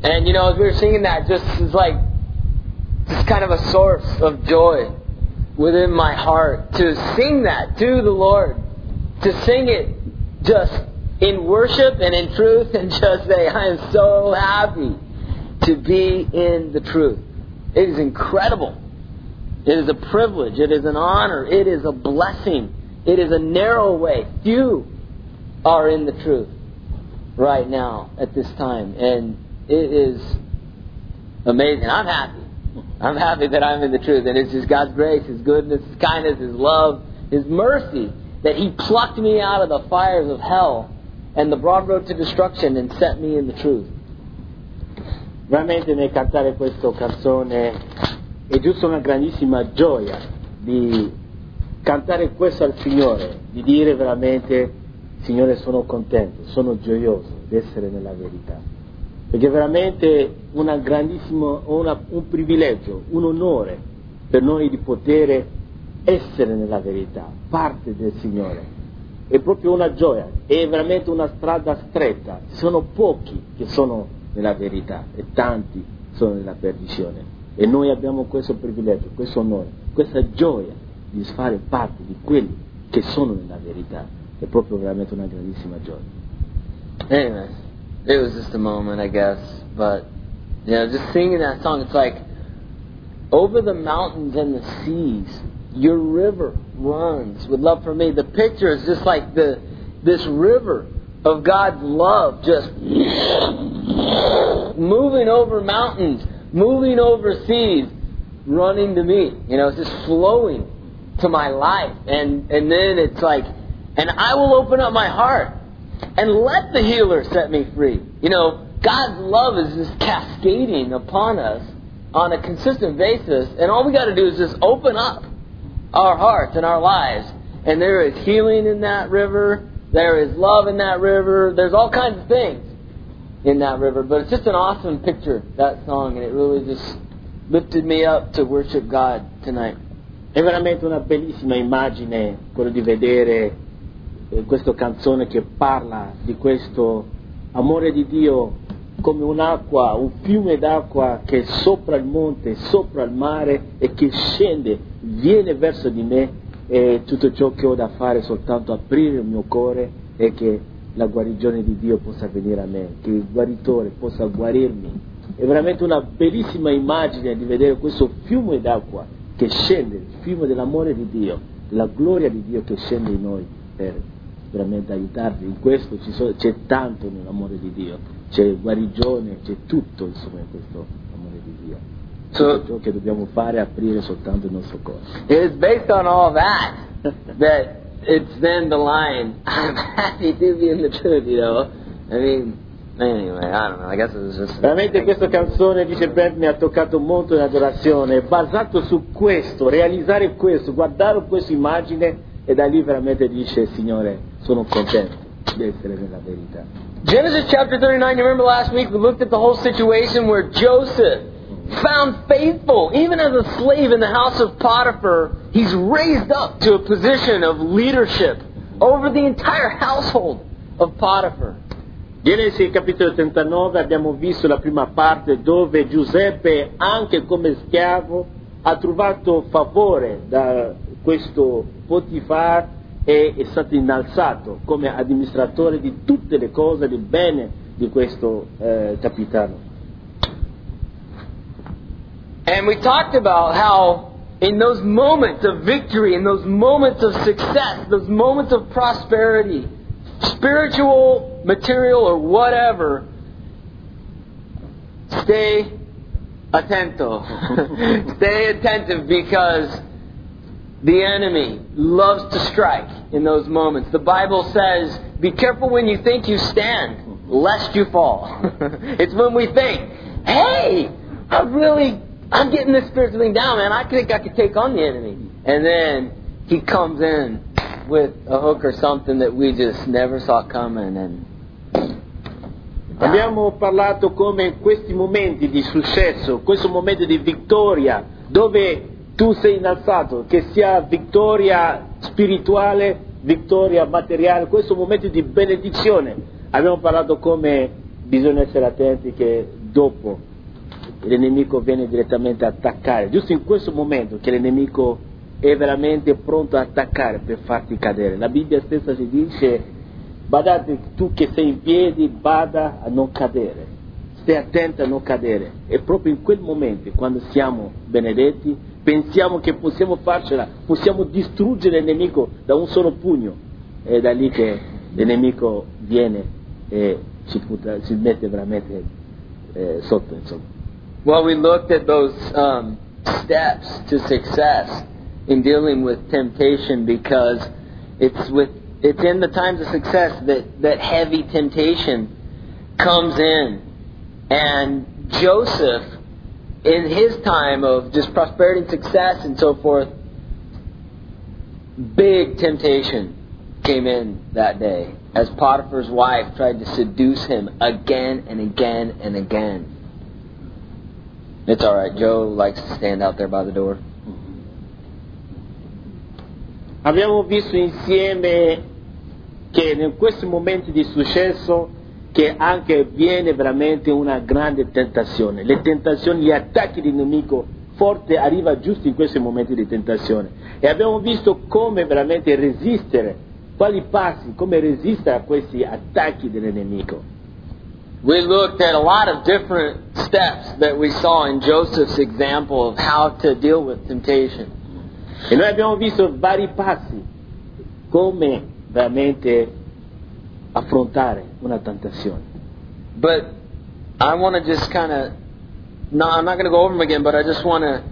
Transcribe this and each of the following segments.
And as we were singing that, just is like just kind of a source of joy within my heart to sing that to the Lord, to sing it just in worship and in truth, and just say, I am so happy to be in the truth. It is incredible. It is a privilege. It is an honor. It is a blessing. It is a narrow way. Few are in the truth right now at this time. And it is amazing. I'm happy. I'm happy that I'm in the truth. And it's just God's grace, His goodness, His kindness, His love, His mercy, that He plucked me out of the fires of hell and the broad road to destruction and set me in the truth. Veramente nel cantare questa canzone è giusto una grandissima gioia di cantare questo al Signore, di dire veramente, Signore, sono contento, sono gioioso di essere nella verità. Perché veramente un privilegio, un onore per noi di poter essere nella verità, parte del Signore. È proprio una gioia, è veramente una strada stretta. Sono pochi che sono nella verità e tanti sono nella perdizione. E noi abbiamo questo privilegio, questo onore, questa gioia di fare parte di quelli che sono nella verità. È proprio veramente una grandissima gioia. Anyway, it was just a moment, I guess. But, just singing that song, it's like, over the mountains and the seas, your river runs with love for me. The picture is just like this river of God's love just moving over mountains, moving over seas, running to me. It's just flowing to my life. And then it's like, and I will open up my heart and let the healer set me free. God's love is just cascading upon us on a consistent basis. And all we got to do is just open up our hearts and our lives. And there is healing in that river. There is love in that river. There's all kinds of things in that river. But it's just an awesome picture, that song. And it really just lifted me up to worship God tonight. È veramente una bellissima immagine quello di vedere questa canzone che parla di questo amore di Dio come un'acqua, un fiume d'acqua che è sopra il monte, sopra il mare e che scende, viene verso di me, e tutto ciò che ho da fare è soltanto aprire il mio cuore e che la guarigione di Dio possa venire a me, che il guaritore possa guarirmi. È veramente una bellissima immagine di vedere questo fiume d'acqua che scende, il fiume dell'amore di Dio, della gloria di Dio che scende in noi per veramente aiutarvi. In questo c'è tanto nell'amore di Dio, c'è guarigione, c'è tutto insomma in questo amore di Dio. Tutto ciò che dobbiamo fare è aprire soltanto il nostro cuore. It's based on all that it's then the line, I'm happy to be in the truth, I mean, anyway, I don't know, I guess it was just... Veramente questa canzone, dice Brent, mi ha toccato molto in adorazione, è basato su questo, realizzare questo, guardare questa immagine e da lì veramente dice, Signore, sono contento di essere nella verità. Genesis chapter 39, you remember last week we looked at the whole situation where Joseph, found faithful, even as a slave in the house of Potiphar, he's raised up to a position of leadership over the entire household of Potiphar. Genesi capitolo 39 abbiamo visto la prima parte dove Giuseppe, anche come schiavo, ha trovato favore da questo Potifar e è stato innalzato come amministratore di tutte le cose del bene di questo capitano. And we talked about how in those moments of victory, in those moments of success, those moments of prosperity, spiritual, material, or whatever, stay atento. Stay attentive, because the enemy loves to strike in those moments. The Bible says, be careful when you think you stand, lest you fall. It's when we think, hey, I'm getting this spiritual thing down, man. I think I could take on the enemy. And then he comes in with a hook or something that we just never saw coming. And abbiamo parlato come in questi momenti di successo, questo momento di vittoria, dove tu sei innalzato, che sia vittoria spirituale, vittoria materiale, questo momento di benedizione. Abbiamo parlato come bisogna essere attenti che dopo il nemico viene direttamente a attaccare, giusto in questo momento che il nemico è veramente pronto a attaccare per farti cadere. La Bibbia stessa ci dice: badate, tu che sei in piedi, bada a non cadere, stai attento a non cadere. E proprio in quel momento, quando siamo benedetti, pensiamo che possiamo farcela, possiamo distruggere il nemico da un solo pugno. È da lì che il nemico viene e si mette veramente sotto, insomma. Well, we looked at those steps to success in dealing with temptation, because it's in the times of success that heavy temptation comes in. And Joseph, in his time of just prosperity and success and so forth, big temptation came in that day as Potiphar's wife tried to seduce him again and again and again. It's all right. Joe likes to stand out there by the door. Abbiamo visto insieme che in questi momenti di successo che anche viene veramente una grande tentazione. Le tentazioni, gli attacchi del nemico forte arriva giusto in questi momenti di tentazione. E abbiamo visto come veramente resistere, quali passi, come resistere a questi attacchi del nemico. We looked at a lot of different steps that we saw in Joseph's example of how to deal with temptation. E noi abbiamo visto vari passi come veramente affrontare una tentazione. But I want to just kind of, no, I'm not going to go over them again, but I just want to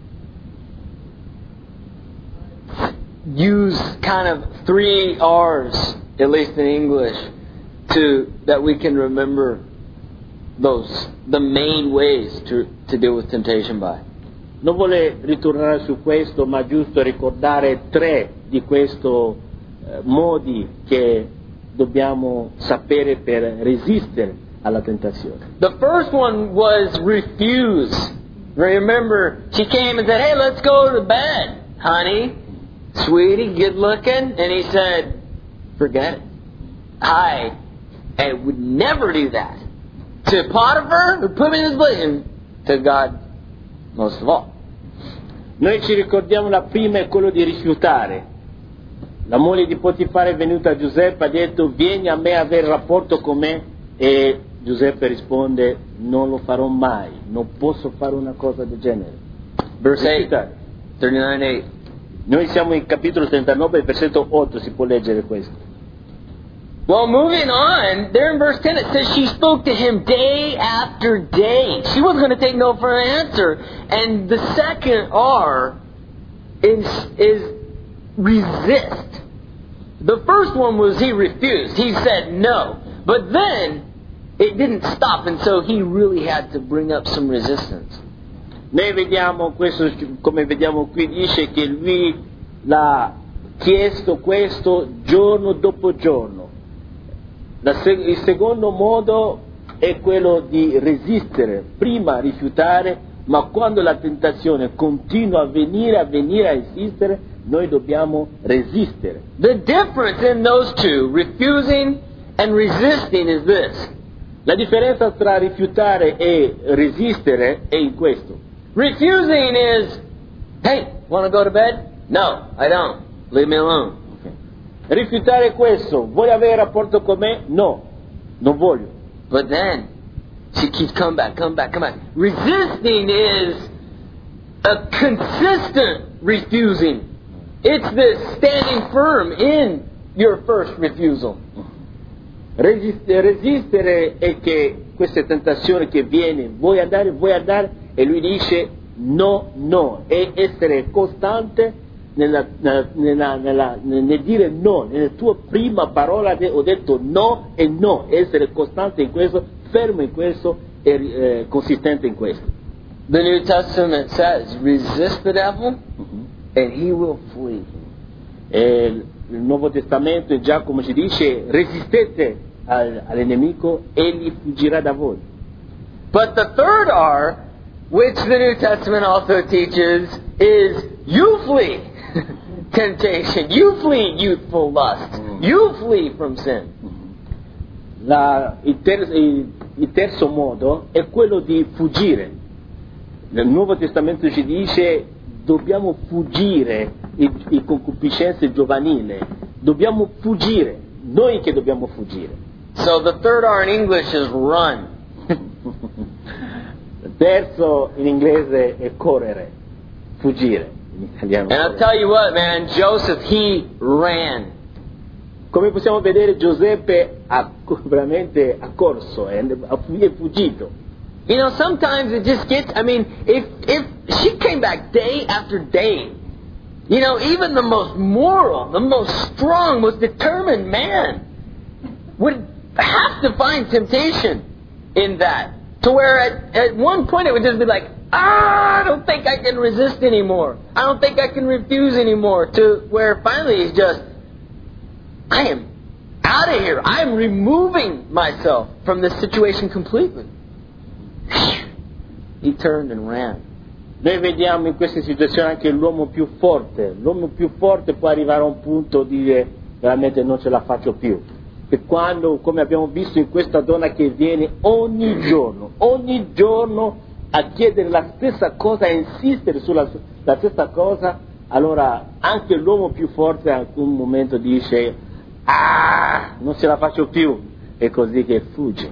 use kind of 3 R's, at least in English, that we can remember the main ways to deal with temptation by. Non vuole ritornare su questo, ma giusto ricordare 3 di questi modi che dobbiamo sapere per resistere alla tentazione. The first one was refuse. Remember, she came and said, "Hey, let's go to bed, honey, sweetie, good looking." And he said, "Forget it. I would never do that. To Potiphar, who put me in his place, and to God most of all." Noi ci ricordiamo la prima è quello di rifiutare. La moglie di Potifare è venuta a Giuseppe e ha detto: vieni a me a avere rapporto con me, e Giuseppe risponde: non lo farò mai, non posso fare una cosa del genere. Verse 8, 39:8. Noi siamo in capitolo 39, versetto 8, si può leggere questo. Well, moving on, there in verse 10 it says she spoke to him day after day. She wasn't going to take no for an answer. And the second R is resist. The first one was he refused. He said no. But then it didn't stop, and so he really had to bring up some resistance. Noi vediamo questo, come vediamo qui, dice che lui l'ha chiesto questo giorno dopo giorno. Il secondo modo è quello di resistere, prima rifiutare, ma quando la tentazione continua a venire, a insistere, noi dobbiamo resistere. The difference in those two, refusing and resisting, is this. La differenza tra rifiutare e resistere è in questo. Refusing is, "Hey, want to go to bed? No, I don't. Leave me alone." Rifiutare questo, vuoi avere rapporto con me? No, non voglio. But then she keeps come back. Resisting is a consistent refusing. It's this standing firm in your first refusal. Resistere è che questa tentazione che viene, vuoi andare, e lui dice no, e essere costante nel dire no. Nella tua prima parola ho detto no, essere costante in questo, fermo in questo e consistente in questo. The New Testament says, resist the devil and he will flee. E il Nuovo Testamento, Giacomo ci dice: resistete all'nemico, egli fuggirà da voi. But the third R, which the New Testament also teaches, is you flee temptation. You flee youthful lust. You flee from sin. Il il terzo modo è quello di fuggire. Nel Nuovo Testamento ci dice dobbiamo fuggire le concupiscenze giovanili, dobbiamo fuggire, noi che dobbiamo fuggire. So the third R in English is run. Il terzo in inglese è correre, fuggire in italiano. And I'll tell you what, man, Joseph, he ran. Come possiamo vedere, Giuseppe ha veramente corso, è fuggito. You know, sometimes it just gets, I mean, if she came back day after day, you know, even the most moral, the most strong, most determined man would have to find temptation in that. To where at one point it would just be like, I don't think I can resist anymore. I don't think I can refuse anymore. To where finally he's just, I am out of here. I am removing myself from this situation completely. He turned and ran. Noi vediamo in queste situazioni anche l'uomo più forte. L'uomo più forte può arrivare a un punto di dire veramente non ce la faccio più. E quando, come abbiamo visto in questa donna che viene ogni giorno a chiedere la stessa cosa, a insistere sulla stessa cosa, allora anche l'uomo più forte a un momento dice non ce la faccio più, è così che fugge.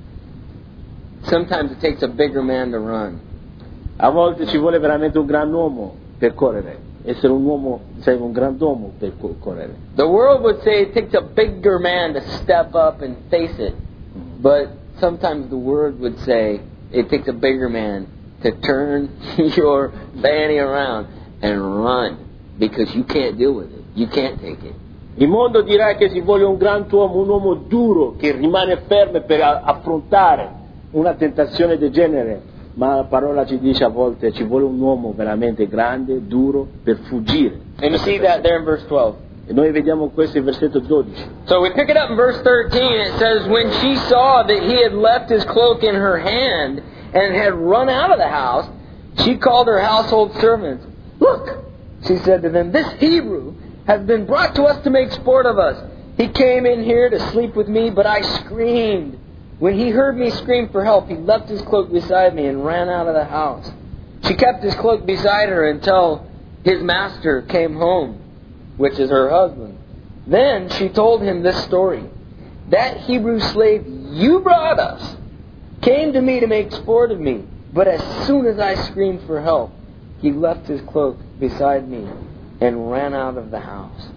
Sometimes it takes a bigger man to run. A volte ci vuole veramente un gran uomo per correre. Essere un uomo, sei un grand'uomo per correre. The world would say it takes a bigger man to step up and face it. But sometimes the word would say it takes a bigger man to turn your fanny around and run because you can't deal with it. You can't take it. Il mondo dirà che ci vuole un grand'uomo, un uomo duro che rimane fermo per affrontare una tentazione del genere. Ma la parola ci dice a volte ci vuole un uomo veramente grande, duro, per fuggire. And you see that there in verse 12. E noi vediamo questo in versetto 12. So we pick it up in verse 13. It says, when she saw that he had left his cloak in her hand and had run out of the house, she called her household servants. Look, she said to them, this Hebrew has been brought to us to make sport of us. He came in here to sleep with me, but I screamed. When he heard me scream for help, he left his cloak beside me and ran out of the house. She kept his cloak beside her until his master came home, which is her husband. Then she told him this story. That Hebrew slave you brought us came to me to make sport of me, but as soon as I screamed for help, he left his cloak beside me and ran out of the house.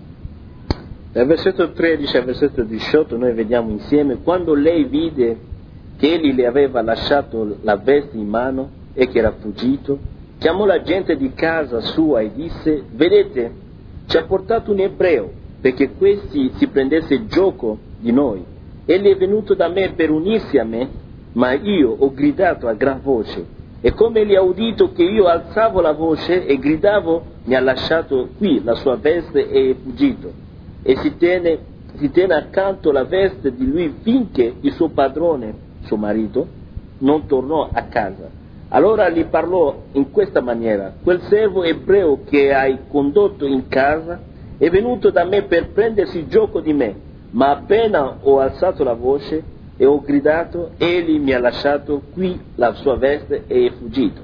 Dal versetto 13 al versetto 18 noi vediamo insieme quando lei vide che egli le aveva lasciato la veste in mano e che era fuggito, chiamò la gente di casa sua e disse: vedete, ci ha portato un ebreo perché questi si prendesse gioco di noi. Egli è venuto da me per unirsi a me, ma io ho gridato a gran voce e come egli ha udito che io alzavo la voce e gridavo, mi ha lasciato qui la sua veste e è fuggito. E si tiene accanto la veste di lui finché il suo padrone, suo marito, non tornò a casa. Allora gli parlò in questa maniera: quel servo ebreo che hai condotto in casa è venuto da me per prendersi gioco di me, ma appena ho alzato la voce e ho gridato, egli mi ha lasciato qui la sua veste e è fuggito.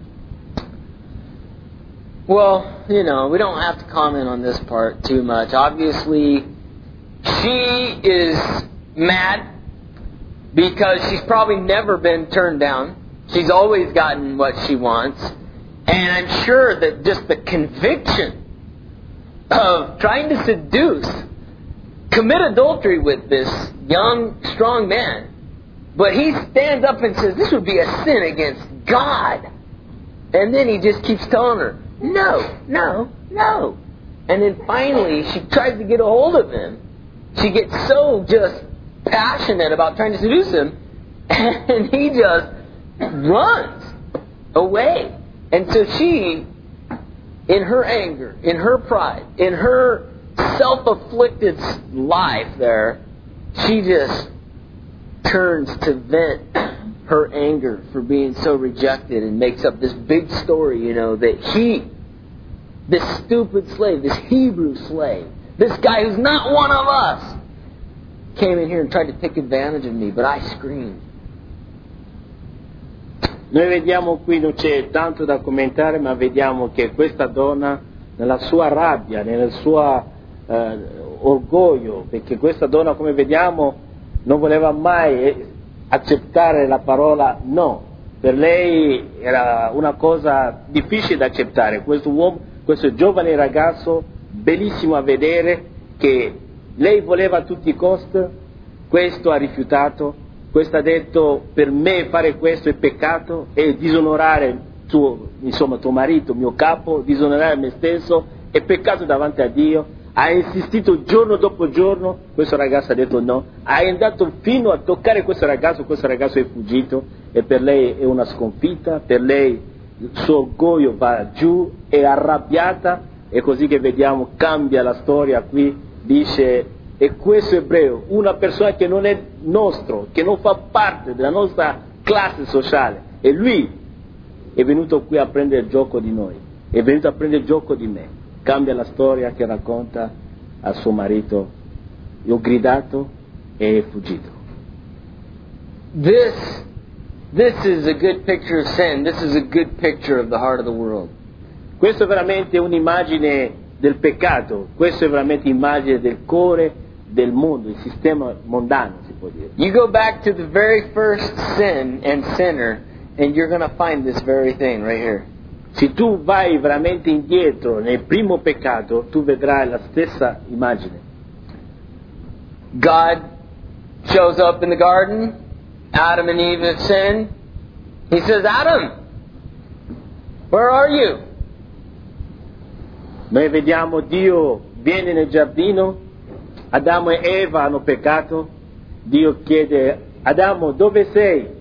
Well, you know, we don't have to comment on this part too much. Obviously, she is mad because she's probably never been turned down. She's always gotten what she wants. And I'm sure that just the conviction of trying to seduce, commit adultery with this young, strong man. But he stands up and says, this would be a sin against God. And then he just keeps telling her, no, no, no. And then finally she tries to get a hold of him. She gets so just passionate about trying to seduce him, and he just runs away. And so she, in her anger, in her pride, in her self-afflicted life there, she just turns to vent her anger for being so rejected and makes up this big story, you know, that he, this stupid slave, this Hebrew slave, this guy who's not one of us, came in here and tried to take advantage of me, but I screamed. Noi vediamo qui, non c'è tanto da commentare, ma vediamo che questa donna, nella sua rabbia, nel suo orgoglio, perché questa donna, come vediamo, non voleva mai accettare la parola no. Per lei era una cosa difficile da accettare. Questo giovane ragazzo, bellissimo a vedere, che lei voleva a tutti i costi, questo ha rifiutato. Questo ha detto: per me fare questo è peccato, e disonorare tuo marito, mio capo, disonorare me stesso, è peccato davanti a Dio. Ha insistito giorno dopo giorno, questo ragazzo ha detto no, ha andato fino a toccare questo ragazzo è fuggito, e per lei è una sconfitta, per lei il suo orgoglio va giù, è arrabbiata, e così che vediamo cambia la storia qui, dice: e questo ebreo, una persona che non è nostro, che non fa parte della nostra classe sociale, e lui è venuto qui a prendere gioco di noi, è venuto a prendere gioco di me. Cambia la storia che racconta a suo marito: io ho gridato e è fuggito. This is a good picture of sin. This is a good picture of the heart of the world. Questo è veramente un'immagine del peccato, questo è veramente immagine del cuore del mondo, il sistema mondano, si può dire. You go back to the very first sin and sinner, and you're going to find this very thing right here. Se tu vai veramente indietro nel primo peccato, tu vedrai la stessa immagine. God shows up in the garden. Adam and Eve have sinned. He says, Adam, where are you? Noi vediamo Dio viene nel giardino, Adamo e Eva hanno peccato, Dio chiede: Adamo, dove sei?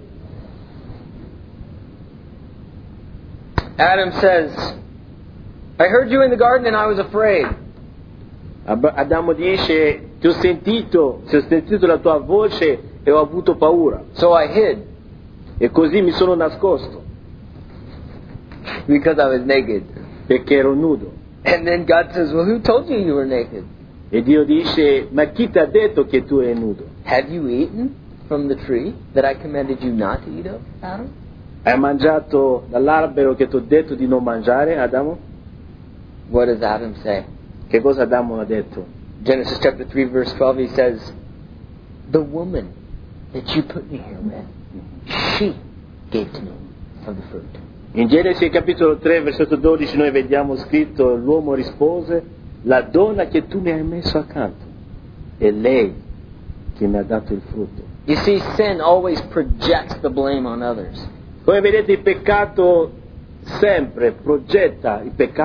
Adam says, I heard you in the garden and I was afraid. Adamo dice: ti ho sentito la tua voce e ho avuto paura. So I hid. E così mi sono nascosto. Because I was naked. Perché ero nudo. And then God says, well, who told you you were naked? E Dio dice: ma chi ti ha detto che tu eri nudo? Have you eaten from the tree that I commanded you not to eat of, Adam? Hai mangiato dall'albero che ti ho detto di non mangiare, Adamo? What does Adam say? Che cosa Adamo ha detto? Genesis chapter 3 verse 12, he says, the woman that you put me here with, she gave to me of the fruit. In Genesi capitolo 3 versetto 12 noi vediamo scritto: l'uomo rispose: la donna che tu mi hai messo accanto è lei che mi ha dato il frutto. You see, sin always projects the blame on others. Come vedete, il peccato sempre progetta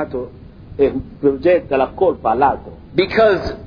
la colpa all'altro. Because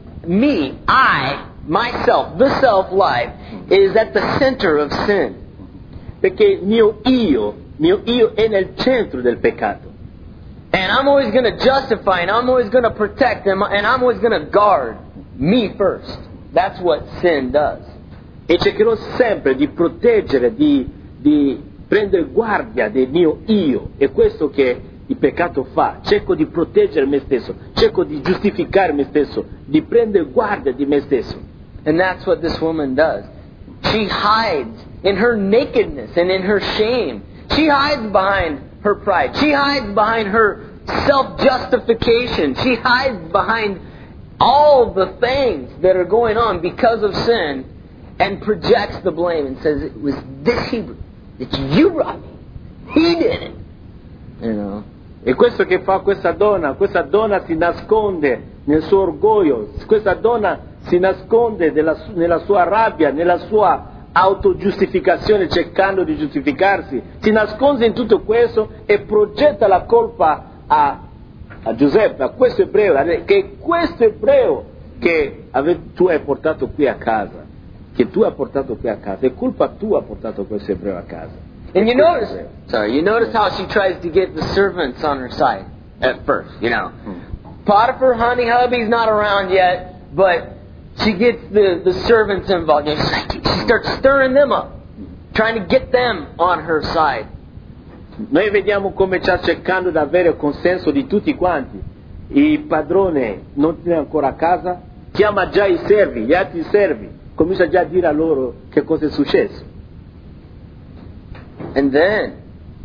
myself, the self-life, is at the center of sin. Perché il mio io è nel centro del peccato. And I'm always going to justify, and I'm always going to protect, and I'm always going to guard me first. That's what sin does. E cercherò sempre di proteggere, di prendere guardia del mio io. È questo che il peccato fa. Cerco di proteggere me stesso, cerco di giustificare me stesso, di prendere guardia di me stesso. And that's what this woman does. She hides in her nakedness and in her shame. She hides behind her pride. She hides behind her self-justification. She hides behind all the things that are going on because of sin, and projects the blame and says, it was this Hebrew that you brought me. He did it. You know. E questo che fa questa donna si nasconde nel suo orgoglio, questa donna si nasconde nella sua rabbia, nella sua autogiustificazione, cercando di giustificarsi, si nasconde in tutto questo e progetta la colpa a Giuseppe, a questo ebreo, che è questo ebreo che tu hai portato qui a casa, che tu hai portato qui a casa, è colpa tua portato questo ebreo a casa. And you notice how she tries to get the servants on her side at first, you know. Potiphar, honey, hubby's not around yet, but she gets the servants involved. You know, she starts stirring them up, trying to get them on her side. Noi vediamo come sta cercando di avere il consenso di tutti quanti. Il padrone non è ancora a casa, chiama già i servi, gli altri servi, comincia già a dire a loro che cosa è successo. And then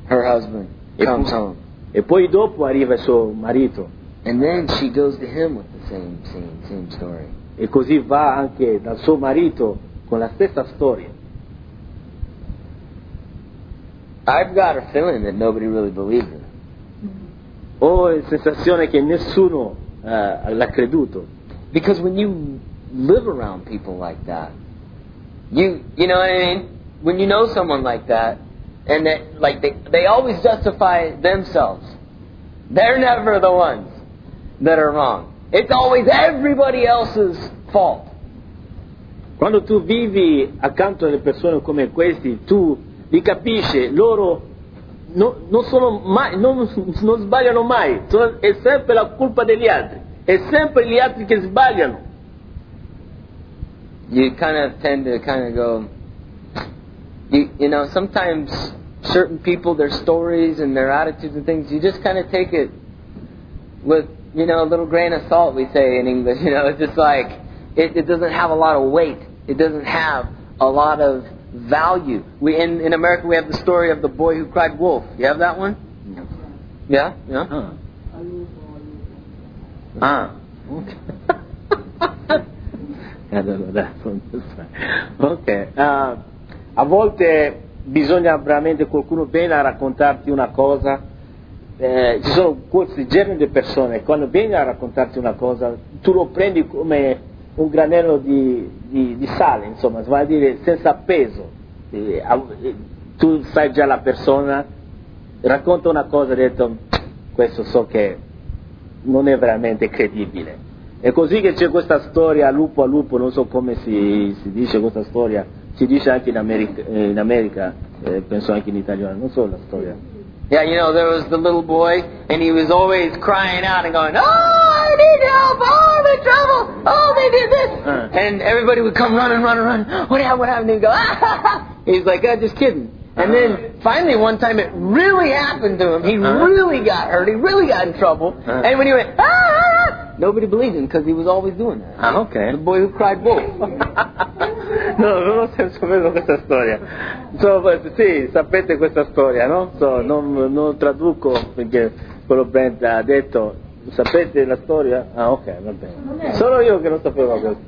her husband comes home. E poi dopo arriva il suo marito. And then she goes to him with the same scene, same story. E così va anche dal suo marito con la stessa storia. I've got a feeling that nobody really believed her. Ho la sensazione che nessuno l'ha creduto. Because when you live around people like that, you know what I mean? When you know someone like that, and that, like they always justify themselves. They're never the ones that are wrong. It's always everybody else's fault. Quando tu vivi accanto alle persone come questi, tu li capisci, loro non sbagliano mai, è sempre la colpa degli altri, è sempre gli altri che sbagliano. You kind of tend to go, you know, sometimes certain people, their stories and their attitudes and things, you just kind of take it with, you know, a little grain of salt, we say in English. You know, it's just like, it doesn't have a lot of weight. It doesn't have a lot of value. In America, we have the story of the boy who cried wolf. You have that one? Yeah? Yeah? Ok. A volte bisogna veramente qualcuno viene a raccontarti una cosa. Ci sono questi generi di persone, quando viene a raccontarti una cosa, tu lo prendi come un granello di sale, insomma, vale a dire senza peso. Tu sai già la persona, racconta una cosa e hai detto, questo so che non è veramente credibile. È così che c'è questa storia, lupo a lupo, non so come si dice questa storia, si dice anche in America, penso anche in italiano, non so la storia. Yeah, you know, there was the little boy, and he was always crying out and going, "Oh, I need help! Oh, I'm in trouble! Oh, they did this!" And everybody would come running. What happened? And he'd go, "Ah!" He's like, just kidding. And then finally one time it really happened to him. He really got hurt. He really got in trouble. And when he went, "Ah!" nobody believed him because he was always doing that. Okay. The boy who cried wolf. No, non ho saputo questa storia. Sì, sapete questa storia, no? Non traduco perché quello Ben ha detto, sapete la storia? Ah, ok, va bene. Solo io che non sapevo questo.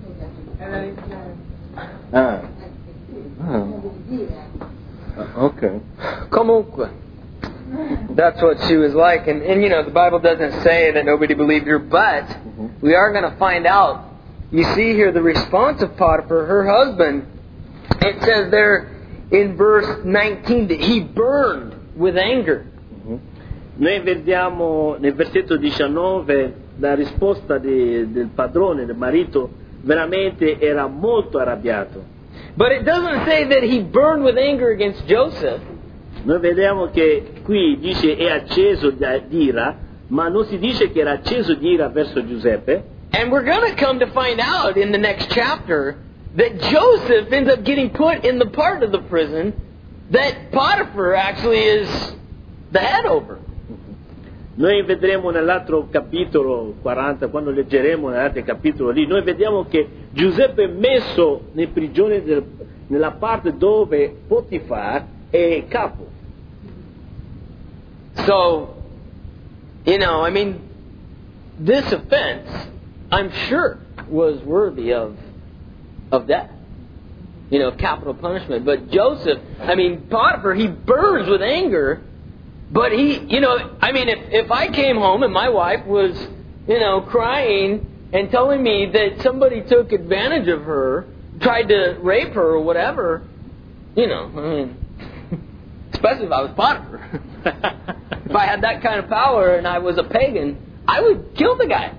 Ok. Comunque. That's what she was like. And you know, the Bible doesn't say that nobody believed her, but we are going to find out. You see here the response of Potiphar, her husband. It says there in verse 19 that he burned with anger. Noi vediamo nel versetto 19 la risposta del padrone, del marito, veramente era molto arrabbiato. But it doesn't say that he burned with anger against Joseph. Noi vediamo che qui dice è acceso di ira, ma non si dice che era acceso di ira verso Giuseppe. And we're going to come to find out in the next chapter that Joseph ends up getting put in the part of the prison that Potiphar actually is the head over. Noi vedremo nell'altro capitolo 40, quando leggeremo nell'altro capitolo lì, noi vediamo che Giuseppe è messo nel prigione nella parte dove Potifar è capo. So, you know, I mean, this offense, I'm sure, was worthy of death. You know, capital punishment. But Joseph, I mean, Potiphar, he burns with anger. But he, you know, I mean, if I came home and my wife was, you know, crying and telling me that somebody took advantage of her, tried to rape her or whatever, you know, I mean, especially if I was Potiphar. If I had that kind of power and I was a pagan, I would kill the guy.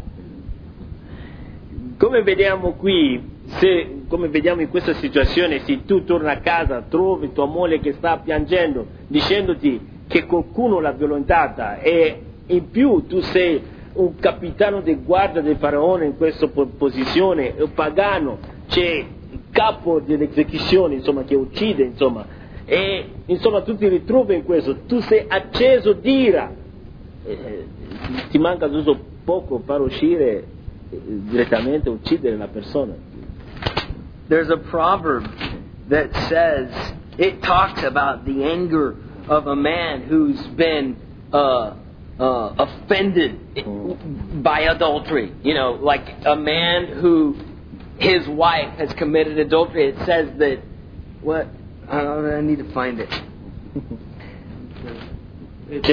Come vediamo qui, come vediamo in questa situazione, se tu torni a casa, trovi tua moglie che sta piangendo, dicendoti che qualcuno l'ha violentata e in più tu sei un capitano di guardia del faraone in questa posizione, un pagano, c'è il capo dell'esecuzione, insomma, che uccide, insomma, e insomma tu ti ritrovi in questo, tu sei acceso d'ira, ti manca giusto poco per uscire direttamente a uccidere la persona. There's a proverb that says, it talks about the anger of a man who's been offended by adultery. You know, like a man who his wife has committed adultery. It says that, what? I need to find it. It's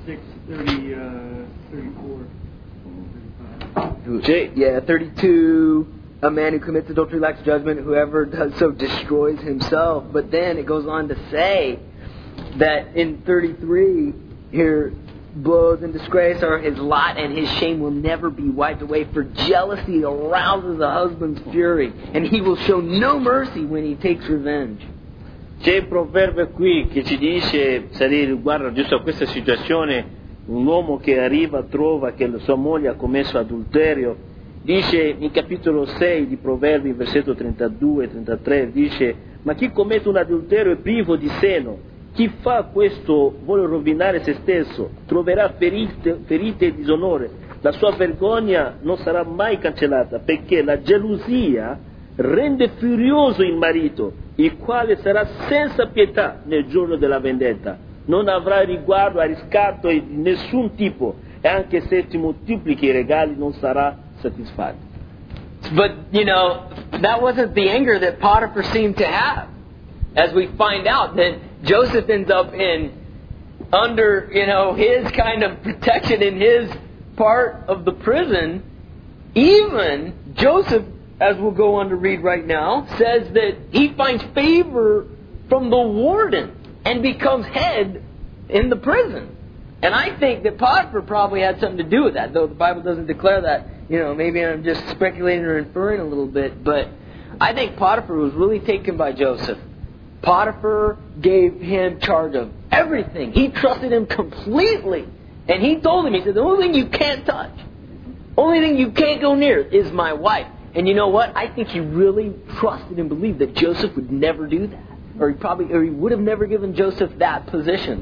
34. Yeah, 32. A man who commits adultery lacks judgment. Whoever does so destroys himself. But then it goes on to say that in 33 here, blows and disgrace are his lot, and his shame will never be wiped away. For jealousy arouses a husband's fury, and he will show no mercy when he takes revenge. C'è il proverbio qui che ci dice, se riguarda giusto a questa situazione, un uomo che arriva trova che la sua moglie ha commesso adulterio, dice in capitolo 6 di Proverbi, versetto 32 e 33, dice: ma chi commette un adulterio è privo di seno, chi fa questo vuole rovinare se stesso, troverà ferite e disonore, la sua vergogna non sarà mai cancellata, perché la gelosia rende furioso il marito, il quale sarà senza pietà nel giorno della vendetta, non avrà riguardo a riscatto di nessun tipo, e anche se ti moltiplichi i regali non sarà satisfatto. But, you know, that wasn't the anger that Potiphar seemed to have. As we find out that Joseph ends up under, you know, his kind of protection in his part of the prison. Even Joseph, as we'll go on to read right now, says that he finds favor from the warden and becomes head in the prison. And I think that Potiphar probably had something to do with that, though the Bible doesn't declare that. You know, maybe I'm just speculating or inferring a little bit, but I think Potiphar was really taken by Joseph. Potiphar gave him charge of everything. He trusted him completely. And he told him, he said, the only thing you can't touch, only thing you can't go near is my wife. And you know what? I think he really trusted and believed that Joseph would never do that. Or he would have never given Joseph that position.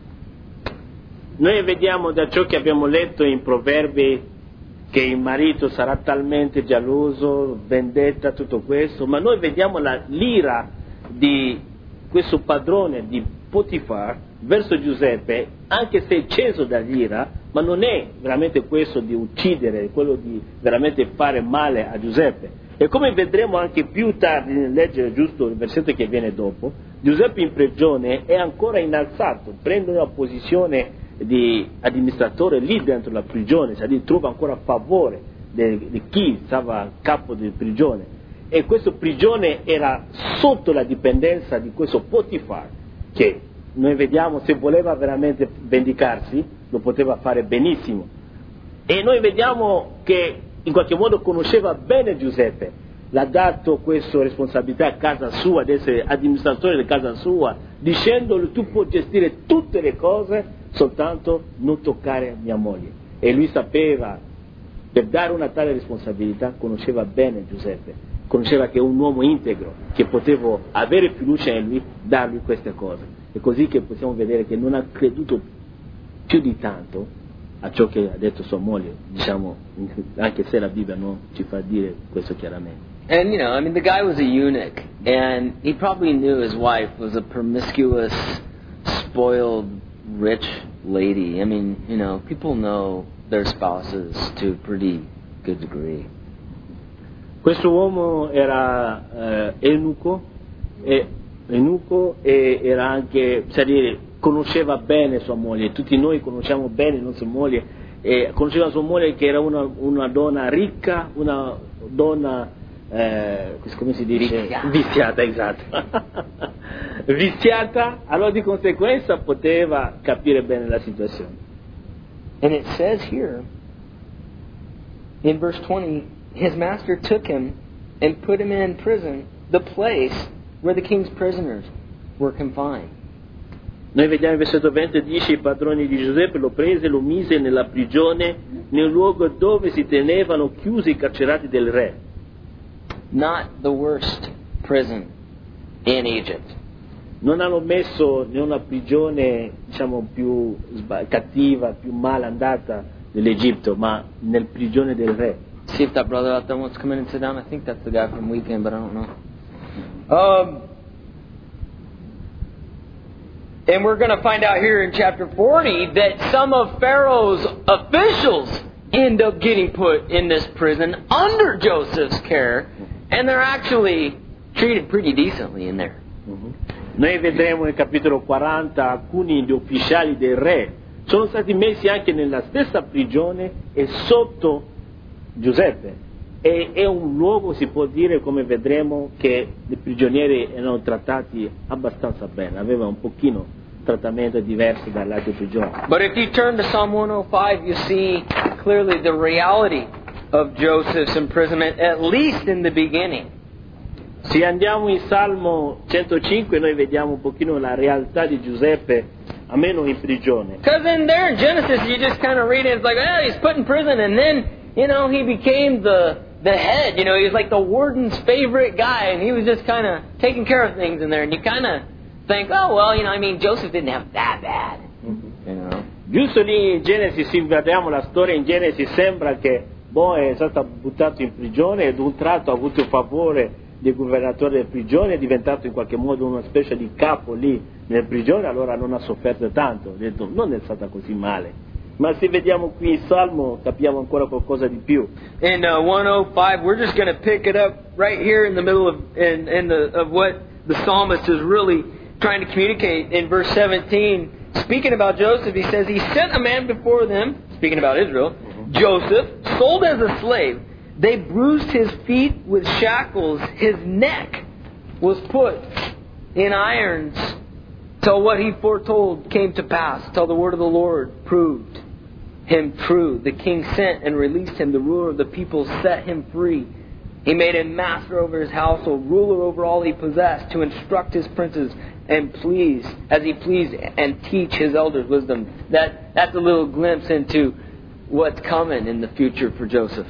Noi vediamo da ciò che abbiamo letto in Proverbi che il marito sarà talmente geloso, vendetta, tutto questo, ma noi vediamo l'ira di questo padrone di Potifar verso Giuseppe, anche se è acceso dall'ira, ma non è veramente questo di uccidere, quello di veramente fare male a Giuseppe. E come vedremo anche più tardi nel leggere giusto il versetto che viene dopo, Giuseppe in prigione è ancora innalzato, prende una posizione di amministratore lì dentro la prigione, cioè trova ancora favore di chi stava a capo della prigione. E questa prigione era sotto la dipendenza di questo Potifar, che noi vediamo se voleva veramente vendicarsi lo poteva fare benissimo. E noi vediamo che in qualche modo conosceva bene Giuseppe, l'ha dato questa responsabilità a casa sua, di essere amministratore di casa sua, dicendogli: tu puoi gestire tutte le cose, soltanto non toccare mia moglie. E lui sapeva, per dare una tale responsabilità, conosceva bene Giuseppe, conosceva che è un uomo integro, che potevo avere fiducia in lui, dargli queste cose. È così che possiamo vedere che non ha creduto più di tanto a ciò che ha detto sua moglie, diciamo, anche se la Bibbia non ci fa dire questo chiaramente. And, you know, I mean, the guy was a eunuch, and he probably knew his wife was a promiscuous, spoiled, rich lady. I mean, you know, people know their spouses to a pretty good degree. Questo uomo era eunuco e era anche, cioè dire, conosceva bene sua moglie. Tutti noi conosciamo bene nostra moglie, e conosceva sua moglie che era una donna ricca, una donna come si dice? Viziata, esatto. Viziata, allora di conseguenza poteva capire bene la situazione. And it says here in verse 20, his master took him and put him in prison, the place where the king's prisoners were confined. Noi vediamo il versetto 20, dice: i padroni di Giuseppe lo prese e lo mise nella prigione, nel luogo dove si tenevano chiusi i carcerati del re. Not the worst prison in Egypt. Non hanno messo in una prigione, diciamo, più cattiva, più male andata dell'Egitto, ma nel prigione del re. See if that brother out there wants to come in and sit down. I think that's the guy from Weekend, but I don't know. And we're going to find out here in chapter 40 that some of Pharaoh's officials end up getting put in this prison under Joseph's care, and they're actually treated pretty decently in there. Noi vedremo nel capitolo 40 alcuni degli ufficiali del re sono stati messi anche nella stessa prigione e sotto Giuseppe. E è un luogo, si può dire, come vedremo, che i prigionieri erano trattati abbastanza bene, avevano un pochino trattamento diverso dalle altre prigioni. But if you turn to Psalm 105, you see clearly the reality of Joseph's imprisonment, at least in the beginning. Se andiamo in Salmo 105 noi vediamo un pochino la realtà di Giuseppe, almeno in prigione. Because in there in Genesis, you just kind of read it, it's like, he's put in prison, and then, he became the head, he was like the warden's favorite guy, and he was just kind of taking care of things in there, and you kind of think, Joseph didn't have that bad, Giusto lì in Genesi, se vediamo la storia in Genesi, sembra che è stato buttato in prigione e ad un tratto ha avuto il favore del governatore della prigione, è diventato in qualche modo una specie di capo lì nel prigione, allora non ha sofferto tanto, ha detto non è stata così male. Ma se vediamo qui il Salmo capiamo ancora qualcosa di più. In 105, we're just going to pick it up right here in the middle of what the psalmist is really trying to communicate. In verse 17, speaking about Joseph, he says, he sent a man before them, speaking about Israel, Joseph, sold as a slave. They bruised his feet with shackles. His neck was put in irons till what he foretold came to pass, till the word of the Lord proved him true. The king sent and released him. The ruler of the people set him free. He made him master over his household, ruler over all he possessed, to instruct his princes and as he pleased, and teach his elders wisdom. That's a little glimpse into what's coming in the future for Joseph.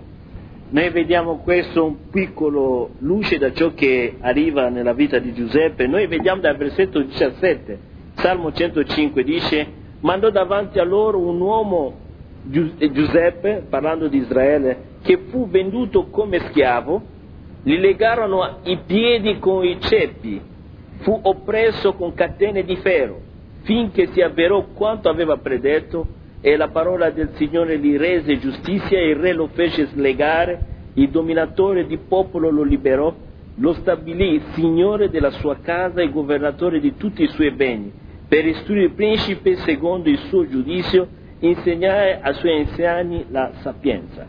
Noi vediamo questo un piccolo luce da ciò che arriva nella vita di Giuseppe. Noi vediamo dal versetto 17, Salmo 105 dice: mandò davanti a loro un uomo, Giuseppe, parlando di Israele, che fu venduto come schiavo, gli legarono i piedi con i ceppi, fu oppresso con catene di ferro, finché si avverò quanto aveva predetto, e la parola del Signore gli rese giustizia, e il re lo fece slegare, il dominatore di popolo lo liberò, lo stabilì signore della sua casa e governatore di tutti i suoi beni, per istruire il principe secondo il suo giudizio, insegnare ai suoi anziani la sapienza.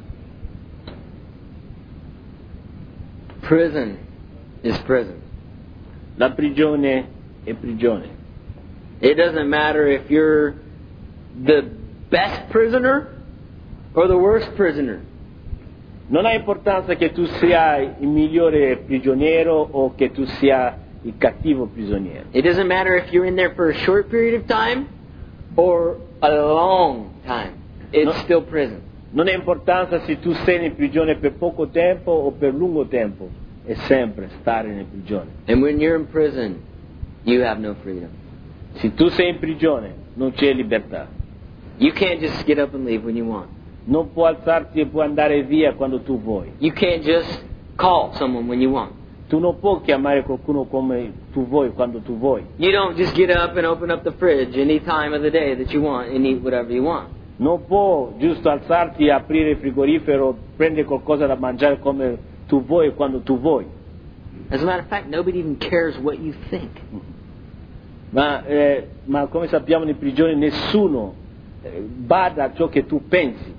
Prison is prison. La prigione è prigione. It doesn't matter if you're the best prisoner or the worst prisoner. Non ha importanza che tu sia il migliore prigioniero o che tu sia il cattivo prigioniero. It doesn't matter if you're in there for a short period of time or a long time. It's still prison. Non ha importanza se tu sei in prigione per poco tempo o per lungo tempo, è sempre stare in prigione. And when you're in prison, you have no freedom. Se tu sei in prigione, non c'è libertà. You can't just get up and leave when you want. Non puoi alzarti e puoi andare via quando tu vuoi. You can't just call someone when you want. Tu non puoi chiamare qualcuno come tu vuoi quando tu vuoi. You don't just get up and open up the fridge any time of the day that you want and eat whatever you want. Non puoi giusto alzarti e aprire il frigorifero, prendere qualcosa da mangiare come tu vuoi quando tu vuoi. As a matter of fact, nobody even cares what you think. Ma come sappiamo in prigione nessuno bada a ciò che tu pensi.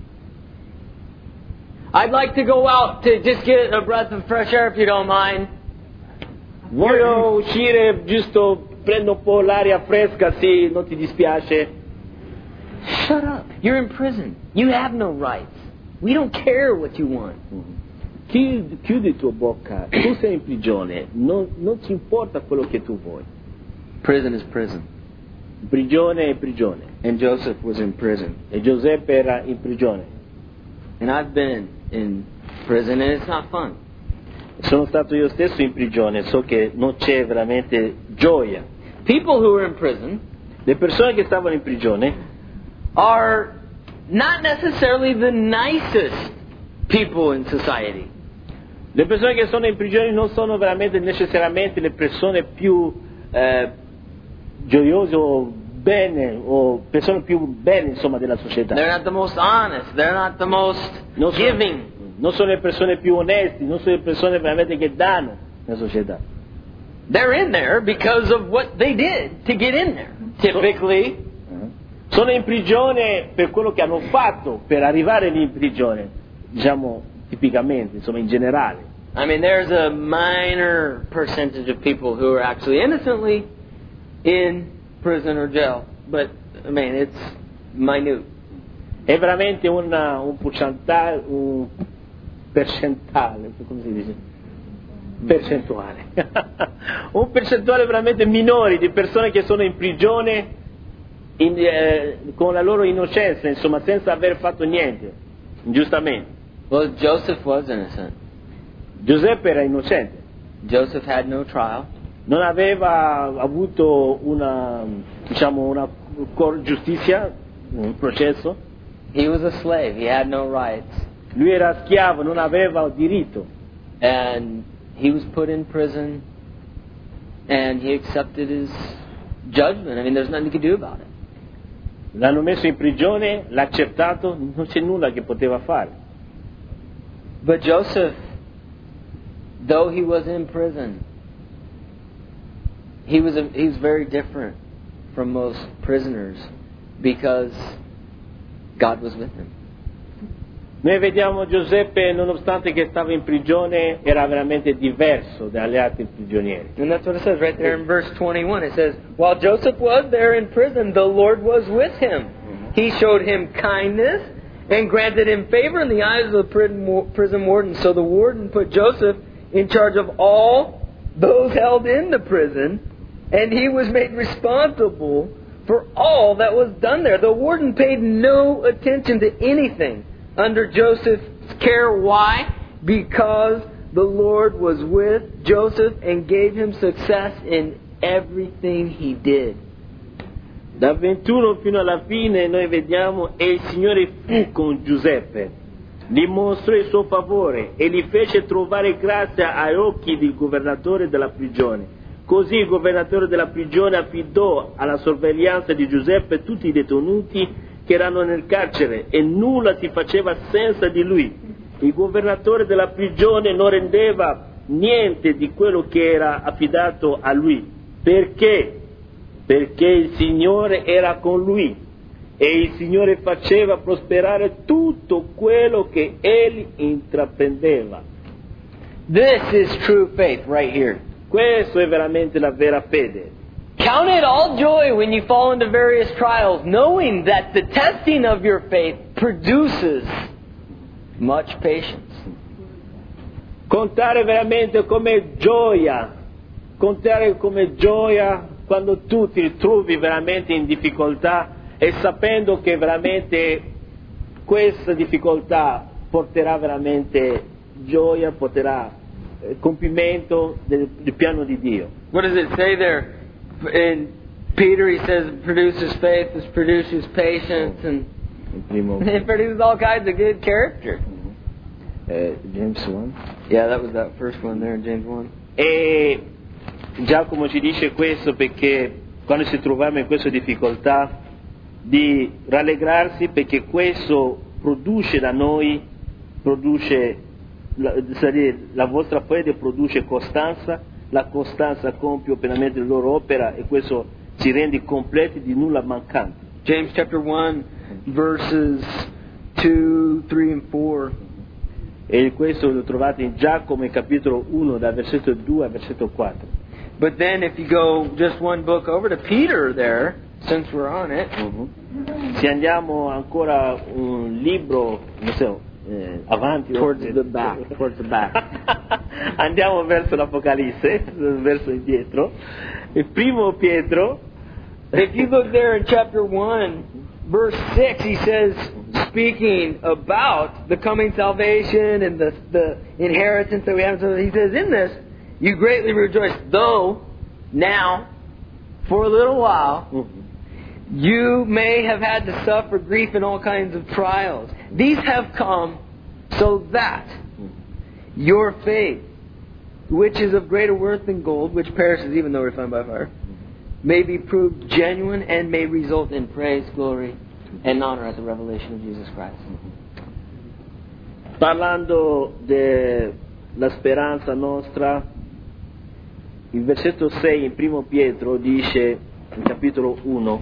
I'd like to go out to just get a breath of fresh air if you don't mind. Voglio uscire giusto, prendo un po' l'aria fresca, se non ti dispiace. Shut up. You're in prison. You have no rights. We don't care what you want. Chiudi tua bocca. Tu sei in prigione. Non ci importa quello che tu vuoi. Prison is prison. Prigione è prigione. And Joseph was in prison. E Giuseppe era in prigione. And I've been in prison and it's not fun. Sono stato io stesso in prigione, so che non c'è veramente gioia. People who are in prison, le persone che stavano in prigione, are not necessarily the nicest people in society. Le persone che sono in prigione non sono veramente necessariamente le persone più gioiosi o bene o persone più belle insomma della società. They're not the most honest. They're not the most giving. Non sono le persone più oneste, non sono le persone veramente che danno nella società. They're in there because of what they did to get in there. Typically, sono in prigione per quello che hanno fatto per arrivare lì in prigione, diciamo tipicamente, insomma in generale. I mean, there's a minor percentage of people who are actually innocently in prison or jail, but I mean, it's minute. È veramente un percentuale, come si dice? Percentuale. Un percentuale veramente minore di persone che sono in prigione con la loro innocenza, insomma, senza aver fatto niente, ingiustamente. Well, Joseph was innocent. Giuseppe era innocente. Joseph had no trial. Non aveva avuto una giustizia, un processo. He was a slave. He had no rights. Lui era schiavo, non aveva diritto. And he was put in prison and he accepted his judgment. I mean, there's nothing he could do about it. L'hanno messo in prigione, l'ha accettato, non c'è nulla che poteva fare. But Joseph, though he was in prison, he was very different from most prisoners because God was with him. Noi vediamo Giuseppe, nonostante che stava in prigione, era veramente diverso dagli altri prigionieri. And that's what it says right there in verse 21. It says, while Joseph was there in prison, the Lord was with him. He showed him kindness and granted him favor in the eyes of the prison warden. So the warden put Joseph in charge of all those held in the prison, and he was made responsible for all that was done there. The warden paid no attention to anything under Joseph's care. Why? Because the Lord was with Joseph and gave him success in everything he did. Da 21 fino alla fine noi vediamo e il Signore fu con Giuseppe, gli mostrò il suo favore e gli fece trovare grazia agli occhi del governatore della prigione. Così il governatore della prigione affidò alla sorveglianza di Giuseppe tutti i detenuti che erano nel carcere e nulla si faceva senza di lui. Il governatore della prigione non rendeva niente di quello che era affidato a lui. Perché? Perché il Signore era con lui e il Signore faceva prosperare tutto quello che egli intraprendeva. This is true faith right here. Questo è veramente la vera fede. Count it all joy when you fall into various trials, knowing that the testing of your faith produces much patience. Contare veramente come gioia quando tu ti trovi veramente in difficoltà e sapendo che veramente questa difficoltà porterà veramente gioia, porterà compimento del piano di Dio. What does it say there? In Peter, he says it produces faith, it produces patience, and it produces all kinds of good character. James 1. Yeah, that was that first one there in James 1. E Giacomo ci dice questo perché quando ci troviamo in questa difficoltà di rallegrarsi, perché questo produce da noi, la vostra fede produce costanza, la costanza compie pienamente la loro opera e questo ci rende completi di nulla mancante. James chapter 1 verses 2, 3 and 4. E questo lo trovate in Giacomo capitolo 1 dal versetto 2 al versetto 4. But then if you go just one book over to Peter there, since we're on it. Se andiamo ancora un libro, non so, avanti, towards the back. Andiamo verso l'Apocalisse, verso indietro. Il primo Pietro. If you look there in chapter 1, verse 6, he says, speaking about the coming salvation and the inheritance that we have, so he says, in this, you greatly rejoice, though now, for a little while, you may have had to suffer grief in all kinds of trials. These have come so that your faith, which is of greater worth than gold, which perishes even though refined by fire, may be proved genuine and may result in praise, glory, and honor at the revelation of Jesus Christ. Parlando della speranza nostra, il versetto 6 in primo Pietro dice, in capitolo 1,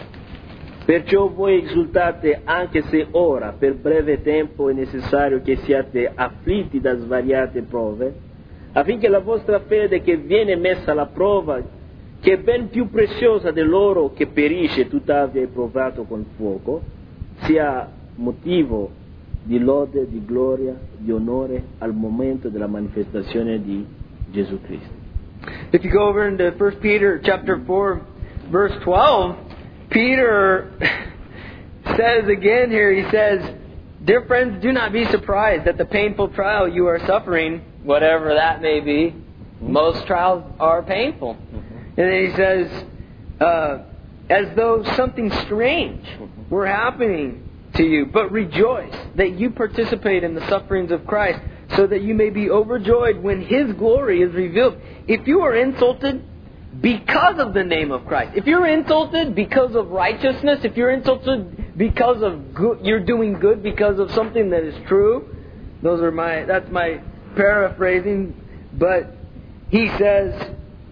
perciò voi esultate anche se ora, per breve tempo, è necessario che siate afflitti da svariate prove, affinché la vostra fede che viene messa alla prova, che è ben più preziosa dell'oro che perisce, tuttavia è provato con fuoco, sia motivo di lode, di gloria, di onore al momento della manifestazione di Gesù Cristo. If you go over into 1 Peter chapter 4, verse 12, Peter says again here, he says, dear friends, do not be surprised at the painful trial you are suffering, whatever that may be. Most trials are painful. And then he says, as though something strange were happening to you, but rejoice that you participate in the sufferings of Christ, so that you may be overjoyed when His glory is revealed. If you are insulted because of the name of Christ, if you're insulted because of righteousness, if you're insulted because of good, you're doing good because of something that is true, that's my paraphrasing, but he says,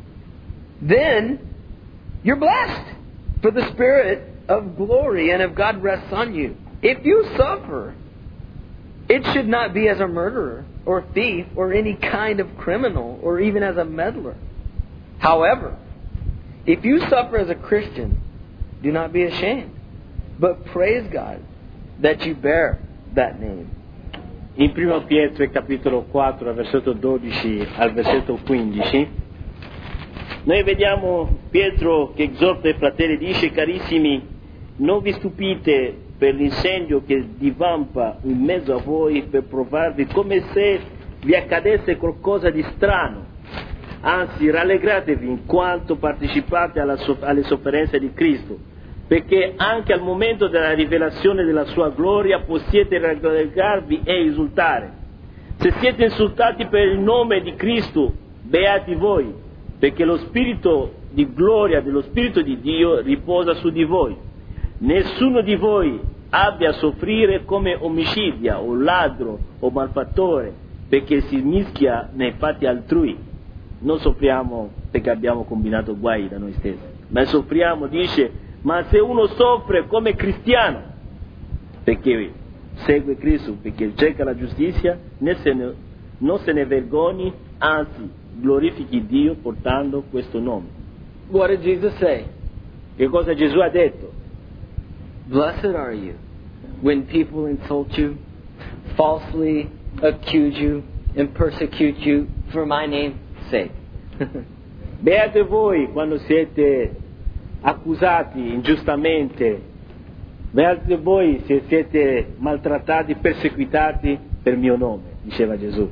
then you're blessed, for the Spirit of glory and of God rests on you. If you suffer, it should not be as a murderer or thief or any kind of criminal or even as a meddler. However, if you suffer as a Christian, do not be ashamed, but praise God that you bear that name. In 1 Pietro capitolo 4, versetto 12 al versetto 15, noi vediamo Pietro che esorta i fratelli, dice, carissimi, non vi stupite per l'incendio che divampa in mezzo a voi per provarvi come se vi accadesse qualcosa di strano. Anzi, rallegratevi in quanto partecipate alle sofferenze di Cristo, perché anche al momento della rivelazione della sua gloria possiate rallegrarvi e esultare. Se siete insultati per il nome di Cristo, beati voi, perché lo spirito di gloria dello Spirito di Dio riposa su di voi. Nessuno di voi abbia a soffrire come omicidia o ladro o malfattore perché si mischia nei fatti altrui. Non soffriamo perché abbiamo combinato guai da noi stessi, ma soffriamo, dice, ma se uno soffre come cristiano perché segue Cristo, perché cerca la giustizia, non se ne vergogni, anzi glorifichi Dio portando questo nome. What did Jesus say? Che cosa Gesù ha detto? Blessed are you when people insult you, falsely accuse you, and persecute you for my name's sake. Beate voi quando siete accusati ingiustamente, beate voi se siete maltrattati, perseguitati per il mio nome, diceva Gesù.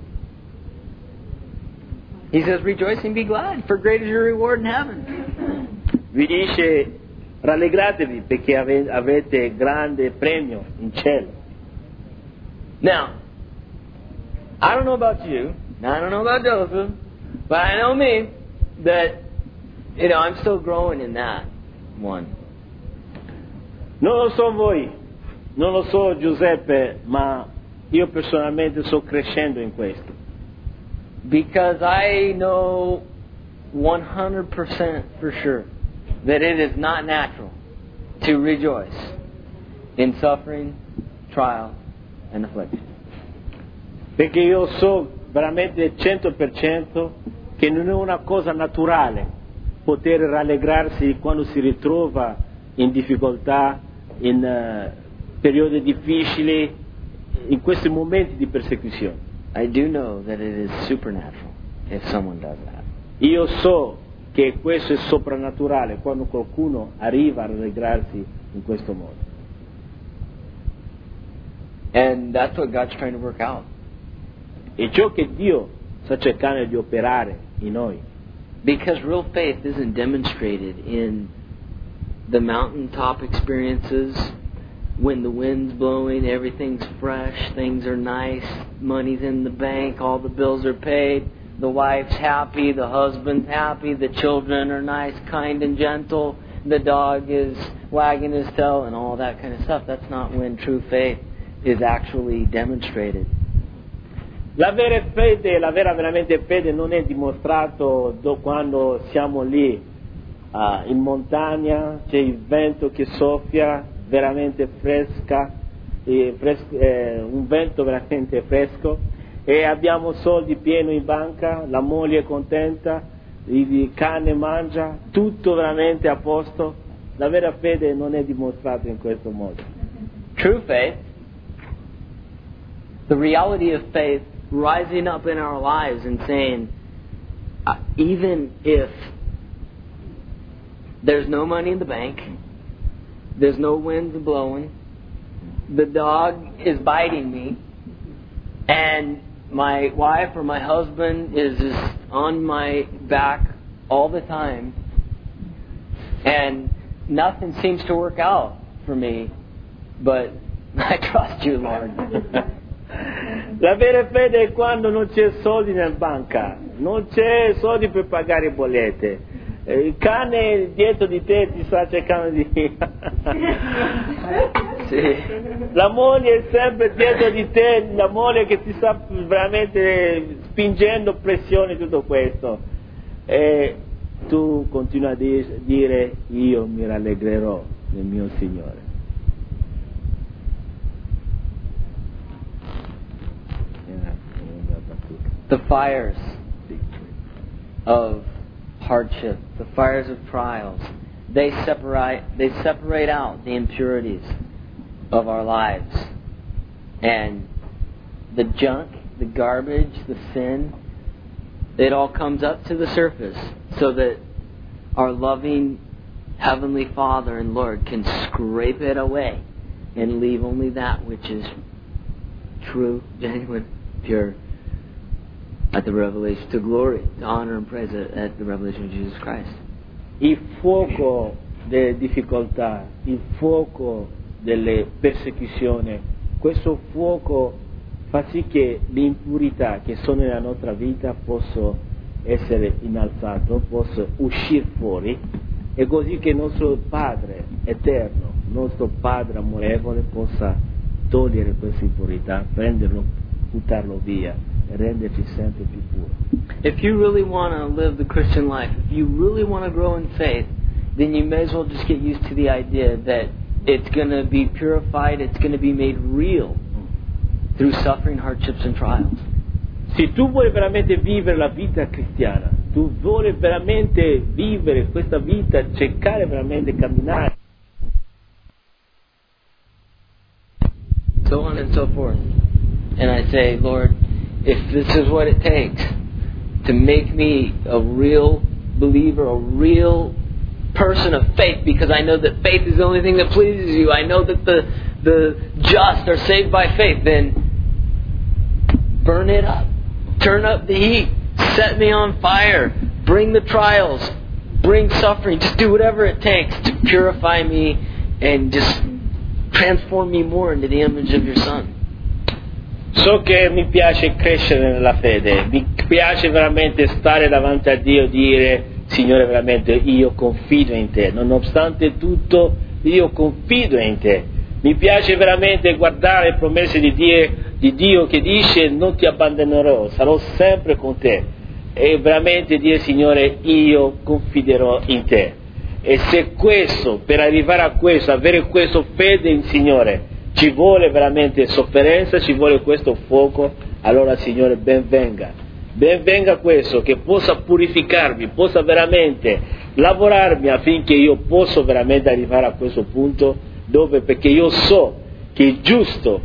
He says, rejoice and be glad, for great is your reward in heaven. Vi dice, rallegratevi perché avete grande premio in cielo. Now, I don't know about you, I don't know about Joseph, but I know me, that, I'm still growing in that one. Non lo so voi, non lo so Giuseppe, ma io personalmente sto crescendo in questo. Because I know 100% for sure that it is not natural to rejoice in suffering, trial, and affliction. Perché io so veramente 100% che non è una cosa naturale poter rallegrarsi quando si ritrova in difficoltà, in periodi difficili, in questi momenti di persecuzione. I do know that it is supernatural if someone does that. Io so che questo è soprannaturale quando qualcuno arriva a rallegrarsi in questo modo. And that's what God's trying to work out. È ciò che Dio sta cercando di operare in noi. Because real faith isn't demonstrated in the mountaintop experiences, when the wind's blowing, everything's fresh, things are nice, money's in the bank, all the bills are paid. the wife's happy, the husband's happy, the children are nice, kind, and gentle, the dog is wagging his tail, and all that kind of stuff. That's not when true faith is actually demonstrated. La vera fede, la vera veramente fede non è dimostrato quando siamo lì in montagna, c'è il vento che soffia, veramente un vento veramente fresco, e abbiamo soldi pieni in banca, la moglie è contenta, il cane mangia, tutto veramente a posto. La vera fede non è dimostrata in questo modo. True faith, the reality of faith rising up in our lives and saying, even if there's no money in the bank, there's no wind blowing, the dog is biting me, and my wife or my husband is just on my back all the time, and nothing seems to work out for me, but I trust you, Lord. La vera fede è quando non c'è soldi nella banca, non c'è soldi per pagare bollette, il cane dietro di te ti sta cercando di... Sì. La moglie è sempre dietro di te, la moglie che ti sta veramente spingendo pressione, tutto questo, e tu continui a dire io mi rallegrerò nel mio Signore. The fires of hardship, the fires of trials, they separate out the impurities of our lives. And the junk, the garbage, the sin, it all comes up to the surface so that our loving Heavenly Father and Lord can scrape it away and leave only that which is true, genuine, pure, at the revelation, to glory, to honor and praise at the revelation of Jesus Christ. Il fuoco delle difficoltà, il fuoco delle persecuzioni, questo fuoco fa sì che l'impurità che sono nella nostra vita possa essere innalzato, possa uscire fuori, e così che il nostro Padre eterno, il nostro Padre amorevole possa togliere questa impurità, prenderlo, buttarlo via e renderci sempre più puri. If you really want to live the Christian life, if you really want to grow in faith, then you may as well just get used to the idea that it's going to be purified, it's going to be made real through suffering, hardships, and trials. Se tu vuoi veramente vivere la vita cristiana, tu vuoi veramente vivere questa vita, cercare veramente camminare, so on and so forth. And I say, Lord, if this is what it takes to make me a real believer, a real person of faith, because I know that faith is the only thing that pleases you, I know that the just are saved by faith, then burn it up. Turn up the heat. Set me on fire. Bring the trials. Bring suffering. Just do whatever it takes to purify me and just transform me more into the image of your Son. So che mi piace crescere nella fede, mi piace veramente stare davanti a Dio e dire, Signore, veramente io confido in te, nonostante tutto io confido in te. Mi piace veramente guardare le promesse di Dio che dice non ti abbandonerò, sarò sempre con te, e veramente dire, Signore, io confiderò in te. E se questo, per arrivare a questo, avere questa fede in Signore, ci vuole veramente sofferenza, ci vuole questo fuoco, allora Signore ben venga questo, che possa purificarmi, possa veramente lavorarmi affinché io possa veramente arrivare a questo punto dove, perché io so che il giusto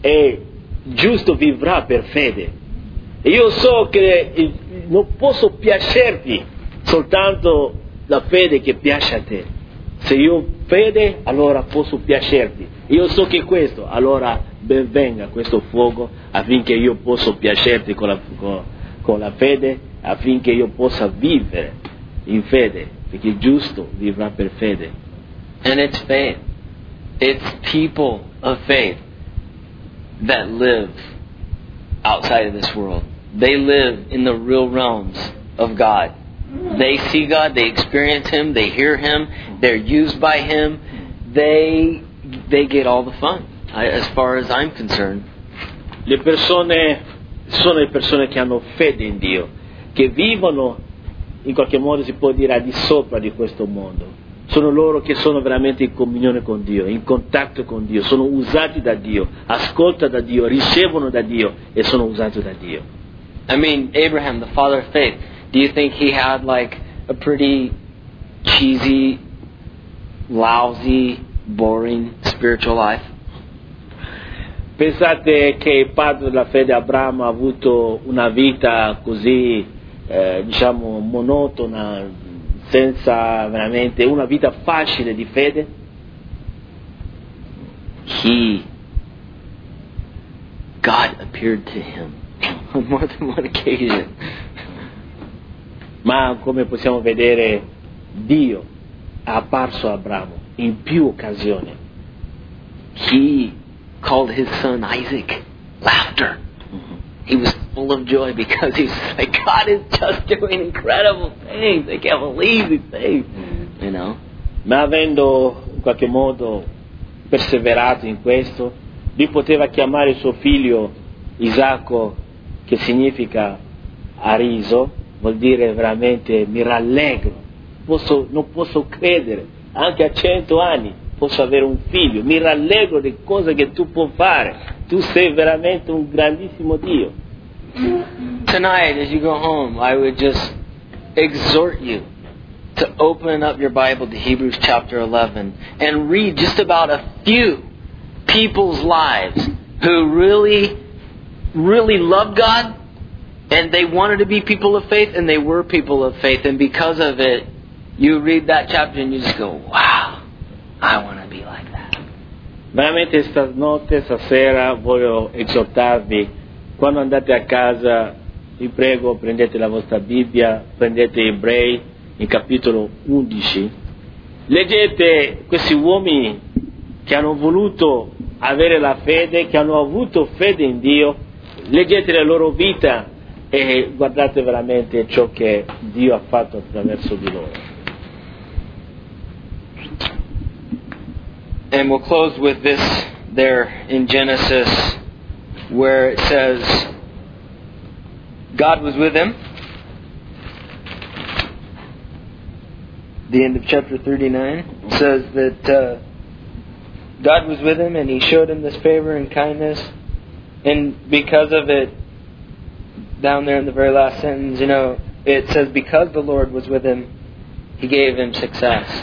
vivrà per fede, e io so che non posso piacerti soltanto la fede che piace a te. Se io fede, allora posso piacerti. Io so che questo, allora ben venga questo fuoco affinché io possa piacerti con la fede, affinché io possa vivere in fede, perché il giusto vivrà per fede. And it's faith. It's people of faith that live outside of this world. they live in the real realms of God. They see God, they experience Him, they hear Him, they're used by Him. They get all the fun, as far as I'm concerned. Le persone sono le persone che hanno fede in Dio, che vivono in qualche modo, si può dire, al di sopra di questo mondo. Sono loro che sono veramente in comunione con Dio, in contatto con Dio, sono usati da Dio, ascoltano da Dio, ricevono da Dio e sono usati da Dio. I mean, Abraham, the father of faith, do you think he had like a pretty cheesy, lousy, boring spiritual life? Pensate che il padre della fede Abramo ha avuto una vita così, diciamo, monotona, senza veramente una vita facile di fede? God appeared to him on more than one occasion. Ma come possiamo vedere, Dio è apparso a Abramo in più occasioni. He called his son Isaac laughter. He was full of joy because he was like, God is just doing incredible things. I can't believe these things. You know? Ma avendo in qualche modo perseverato in questo, lui poteva chiamare suo figlio Isacco, che significa a riso, vuol dire veramente mi rallegro, non posso credere, anche a 100 anni posso avere un figlio, mi rallegro di cose che tu puoi fare, tu sei veramente un grandissimo Dio. Tonight, as you go home, I would just exhort you to open up your Bible to Hebrews chapter 11 and read just about a few people's lives who really, really loved God, and they wanted to be people of faith, and they were people of faith, and because of it, you read that chapter and you just go, wow, I want to be like that. Veramente stanotte, stasera, voglio esortarvi, quando andate a casa, vi prego, prendete la vostra Bibbia, prendete Ebrei, in capitolo 11, leggete questi uomini che hanno voluto avere la fede, che hanno avuto fede in Dio, leggete la loro vita e guardate veramente ciò che Dio ha fatto attraverso di loro. And we'll close with this there in Genesis, where it says, God was with him. The end of chapter 39 says that God was with him and He showed him this favor and kindness. And because of it, down there in the very last sentence, it says, because the Lord was with him, He gave him success.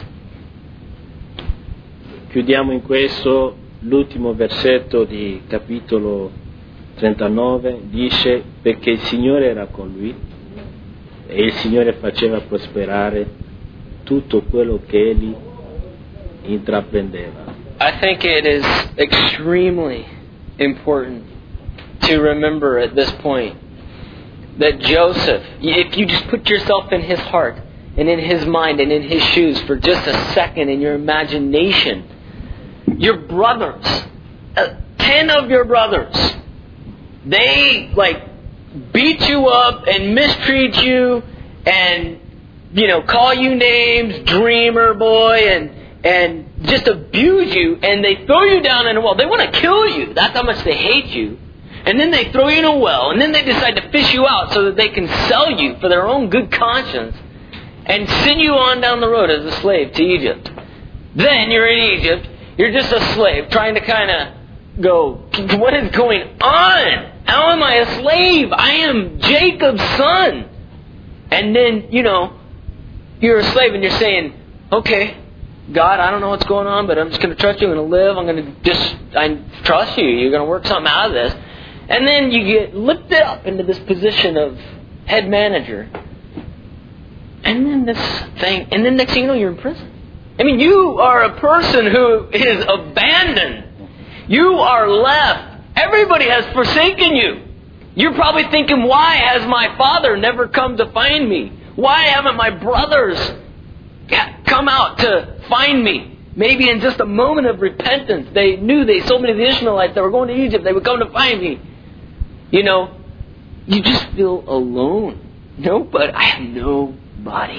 Chiudiamo in questo l'ultimo versetto di capitolo 39, dice, perché il Signore era con lui e il Signore faceva prosperare tutto quello che egli intraprendeva. I think it is extremely important to remember at this point that Joseph, if you just put yourself in his heart and in his mind and in his shoes for just a second in your imagination, your brothers, 10 of your brothers, they beat you up and mistreat you and call you names, dreamer boy, and just abuse you, and they throw you down in a well. They want to kill you. That's how much they hate you. And then they throw you in a well, and then they decide to fish you out so that they can sell you for their own good conscience and send you on down the road as a slave to Egypt. Then you're in Egypt, you're just a slave trying to kind of go, what is going on? How am I a slave? I am Jacob's son. And then, you're a slave and you're saying, okay, God, I don't know what's going on, but I'm just going to trust you. I'm going to live. I'm going to I trust you. You're going to work something out of this. And then you get lifted up into this position of head manager. And then next thing you know, you're in prison. I mean, you are a person who is abandoned. You are left. Everybody has forsaken you. You're probably thinking, why has my father never come to find me? Why haven't my brothers come out to find me? Maybe in just a moment of repentance, they knew so many of the Ishmaelites that were going to Egypt, they would come to find me. you just feel alone. But I have nobody.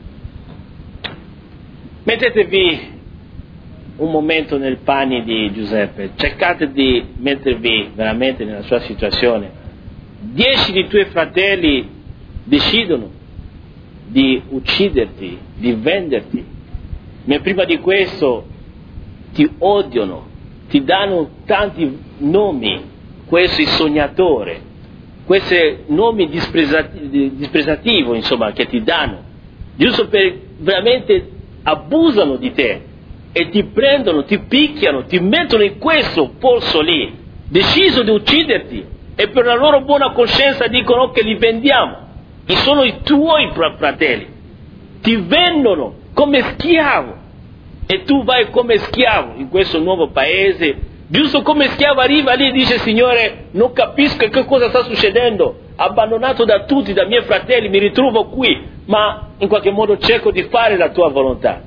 Mettetevi un momento nei panni di Giuseppe, cercate di mettervi veramente nella sua situazione. 10 dei tuoi fratelli decidono di ucciderti, di venderti, ma prima di questo ti odiano, ti danno tanti nomi, questo sognatore, questi nomi disprezzativi, insomma, che ti danno, giusto per veramente abusano di te e ti prendono, ti picchiano, ti mettono in questo posto lì, deciso di ucciderti, e per la loro buona coscienza dicono che li vendiamo, e sono i tuoi fratelli, ti vendono come schiavo, e tu vai come schiavo in questo nuovo paese, giusto come schiavo arriva lì e dice: Signore, non capisco che cosa sta succedendo, abbandonato da tutti, dai miei fratelli, mi ritrovo qui, ma in qualche modo cerco di fare la tua volontà.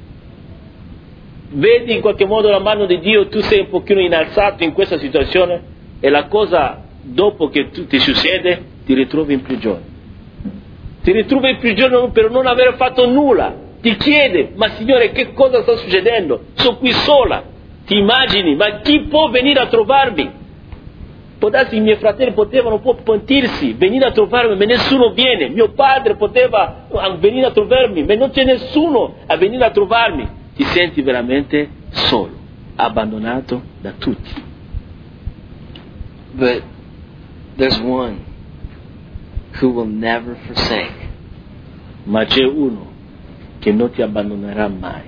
Vedi in qualche modo la mano di Dio, tu sei un pochino innalzato in questa situazione, e la cosa dopo che ti succede, ti ritrovi in prigione. Ti ritrovi in prigione per non aver fatto nulla. Ti chiede: ma Signore, che cosa sta succedendo? Sono qui sola. Ti immagini, ma chi può venire a trovarmi? Può darsi i miei fratelli potevano pentirsi, venire a trovarmi, ma nessuno viene. Mio padre poteva venire a trovarmi, ma non c'è nessuno a venire a trovarmi. Ti senti veramente solo, abbandonato da tutti. But there's one who will never forsake. Ma c'è uno che non ti abbandonerà mai.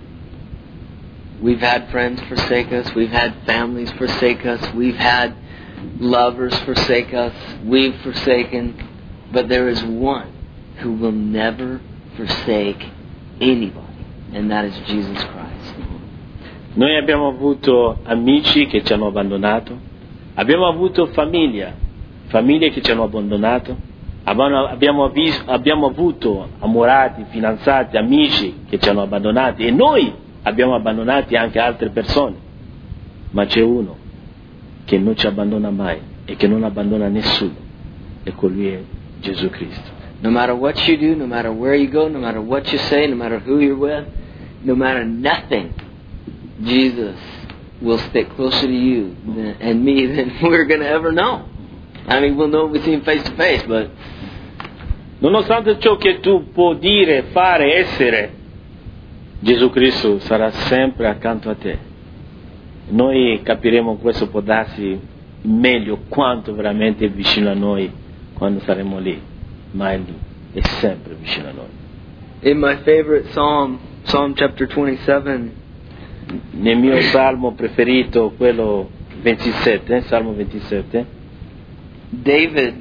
We've had friends forsake us. We've had families forsake us. We've had lovers forsake us. We've forsaken. But there is one who will never forsake anybody, and that is Jesus Christ. Noi abbiamo avuto amici che ci hanno abbandonato, abbiamo avuto famiglie che ci hanno abbandonato, abbiamo avuto amorati, fidanzati, amici che ci hanno abbandonati, e noi abbiamo abbandonati anche altre persone, ma c'è uno che non ci abbandona mai e che non abbandona nessuno, e colui è Gesù Cristo. No matter what you do, no matter where you go, no matter what you say, no matter who you're with, no matter nothing, Jesus will stick closer to you and me than we're going to ever know. I mean, we'll know if we see him face to face, but nonostante ciò che tu puoi dire, fare, essere, Gesù Cristo sarà sempre accanto a te. Noi capiremo questo, può darsi meglio quanto veramente è vicino a noi quando saremo lì, ma Lui è sempre vicino a noi. In my favorite Psalm chapter 27, nel mio salmo preferito, quello 27, Salmo 27, David,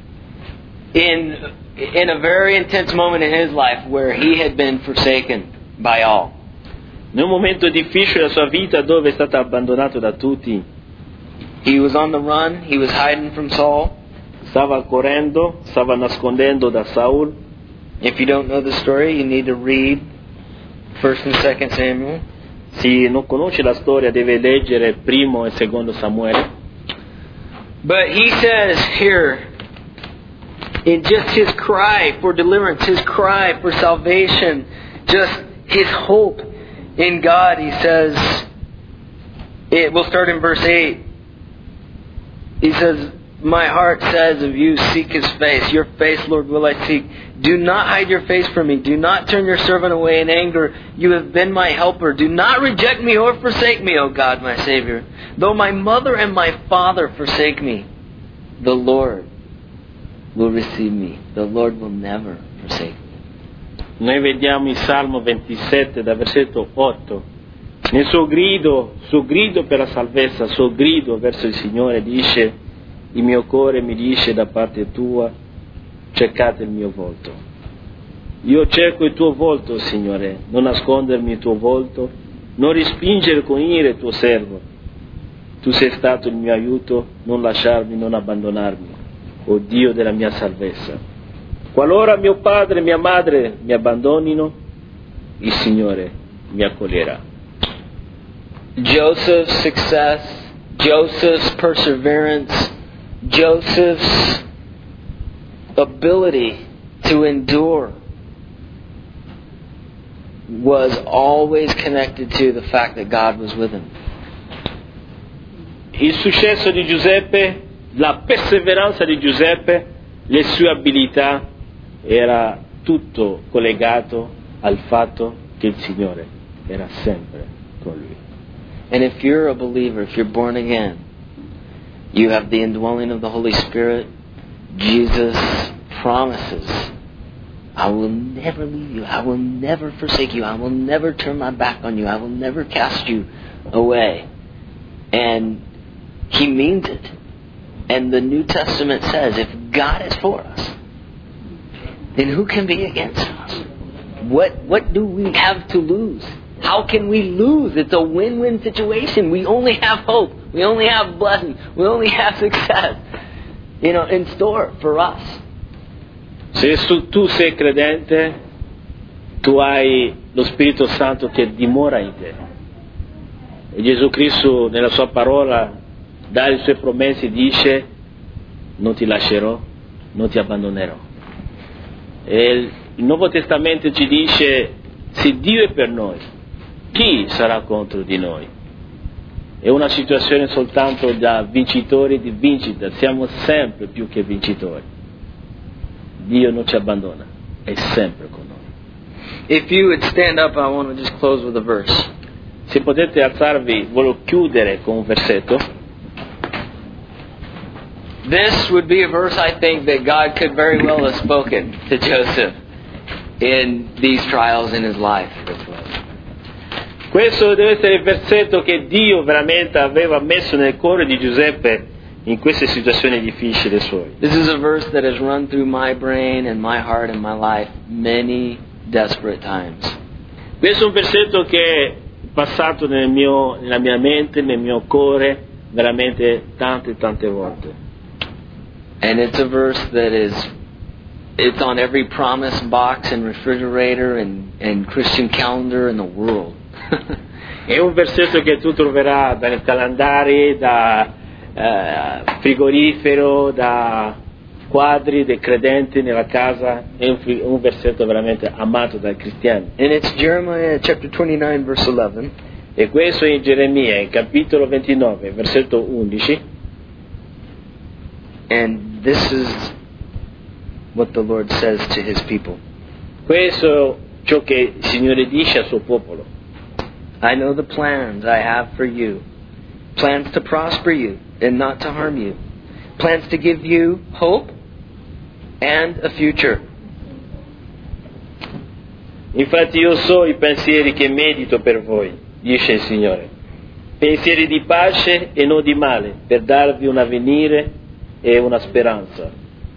in a very intense moment in his life where he had been forsaken by all, in un momento difficile della sua vita dove è stato abbandonato da tutti, he was on the run, he was hiding from Saul. Stava correndo, stava nascondendo da Saul. If you don't know the story, you need to read 1st and 2nd Samuel. Se non conosce la storia deve leggere primo e secondo Samuele. But he says here, in just his cry for deliverance, his cry for salvation, just his hope in God, he says, we'll start in verse 8. He says, my heart says of you, seek His face. Your face, Lord, will I seek. Do not hide your face from me. Do not turn your servant away in anger. You have been my helper. Do not reject me or forsake me, O God, my Savior. Though my mother and my father forsake me, the Lord will receive me. The Lord will never forsake me. Noi vediamo il Salmo 27 da versetto 8. Nel suo grido per la salvezza, suo grido verso il Signore dice: il mio cuore mi dice da parte tua, cercate il mio volto. Io cerco il tuo volto, Signore, non nascondermi il tuo volto, non respingere con ira il tuo servo. Tu sei stato il mio aiuto, non lasciarmi, non abbandonarmi, o Dio della mia salvezza. Qualora mio padre e mia madre mi abbandonino, il Signore mi accoglierà. Joseph's success, Joseph's perseverance, Joseph's ability to endure was always connected to the fact that God was with him. Il successo di Giuseppe, la perseveranza di Giuseppe, le sue abilità, era tutto collegato al fatto che il Signore era sempre con lui. And if you're a believer, if you're born again, you have the indwelling of the Holy Spirit. Jesus promises, I will never leave you. I will never forsake you. I will never turn my back on you. I will never cast you away. And He means it. And the New Testament says, if God is for us, then who can be against us? What do we have to lose? How can we lose? It's a win-win situation. We only have hope. We only have blessing. We only have success, in store for us. Se tu sei credente, tu hai lo Spirito Santo che dimora in te. E Gesù Cristo nella sua parola, dalle sue promesse, dice: non ti lascerò, non ti abbandonerò. E il Nuovo Testamento ci dice: se Dio è per noi, chi sarà contro di noi? È una situazione soltanto da vincitori di vincita, siamo sempre più che vincitori. Dio non ci abbandona, è sempre con noi. If you would stand up, I want to just close with a verse. Se potete alzarvi, voglio chiudere con un versetto. This would be a verse I think that God could very well have spoken to Joseph in these trials in his life. Questo deve essere il versetto che Dio veramente aveva messo nel cuore di Giuseppe in queste situazioni difficili suoi. This is a verse that has run through my brain and my heart and my life many desperate times. Questo è un versetto che è passato nella mia mente, nel mio cuore, veramente tante volte. And it's a verse that it's on every promise box and refrigerator and Christian calendar in the world. È un versetto che tu troverai dai calendari, da frigorifero, da quadri dei credenti nella casa. È un versetto veramente amato dai cristiani. And it's Jeremiah chapter 29 verse 11. E questo è in Geremia, capitolo 29, versetto 11. And this is what the Lord says to His people. Questo è ciò che il Signore dice al suo popolo. I know the plans I have for you. Plans to prosper you and not to harm you. Plans to give you hope and a future. Infatti io so i pensieri che medito per voi, dice il Signore. Pensieri di pace e non di male, per darvi un avvenire e una speranza.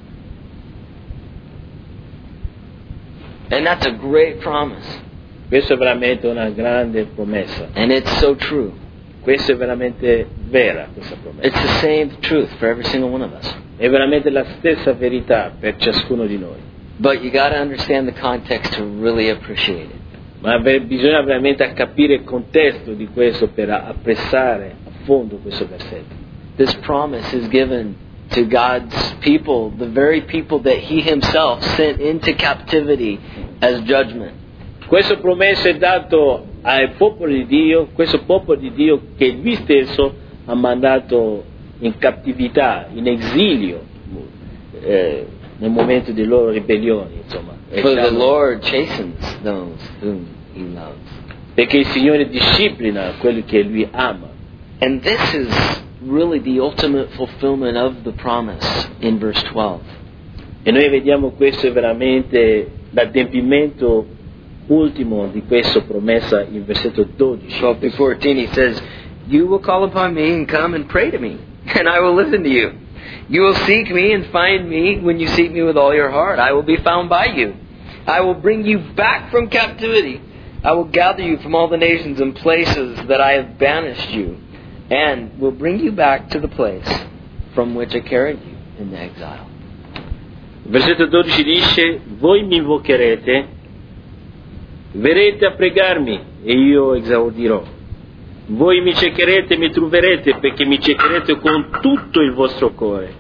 And that's a great promise. Questa è veramente una grande promessa. And it's so true. Questa è veramente vera, questa promessa. It's the same truth for every single one of us. È veramente la stessa verità per ciascuno di noi. But you got to understand the context to really appreciate it. Ma bisogna veramente capire il contesto di questo per apprezzare a fondo questo versetto. This promise is given to God's people, the very people that He Himself sent into captivity as judgment. Questa promessa è dato al popolo di Dio, questo popolo di Dio che Lui stesso ha mandato in cattività, in esilio, nel momento delle loro ribellioni, insomma. For the Lord chastens those whom He loves. Perché il Signore disciplina quelli che Lui ama. And this is really the ultimate fulfillment of the promise in verse 12. E noi vediamo questo è veramente l'adempimento ultimo di questa promessa in versetto 12. 12-14 he says, "You will call upon me and come and pray to me, and I will listen to you. You will seek me and find me when you seek me with all your heart. I will be found by you. I will bring you back from captivity. I will gather you from all the nations and places that I have banished you, and will bring you back to the place from which I carried you in the exile." Versetto 12 dice: voi mi invocherete, verrete a pregarmi e io esaudirò. Voi mi cercherete e mi troverete, perché mi cercherete con tutto il vostro cuore.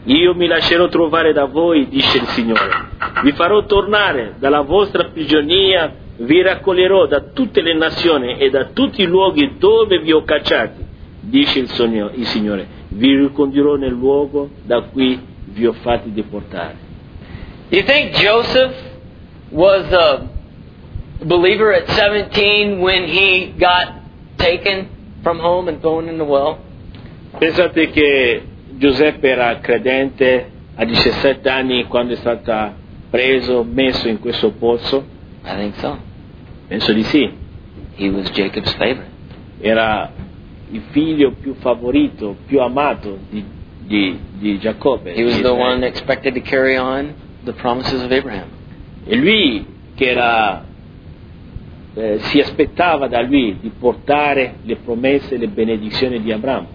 Io mi lascerò trovare da voi, dice il Signore. Vi farò tornare dalla vostra prigionia, vi raccoglierò da tutte le nazioni e da tutti i luoghi dove vi ho cacciati, dice il Signore. Vi ricondurrò nel luogo da cui vi ho fatti deportare. You think Joseph was a believer at 17 when he got taken from home and thrown in the well? Pensate che Giuseppe era credente a 17 anni quando è stato preso, messo in questo pozzo? I think so. Penso di sì. He was Jacob's favorite. Era il figlio più favorito, più amato di Giacobbe. He was the one expected to carry on the promises of Abraham. E lui che era si aspettava da lui di portare le promesse e le benedizioni di Abramo.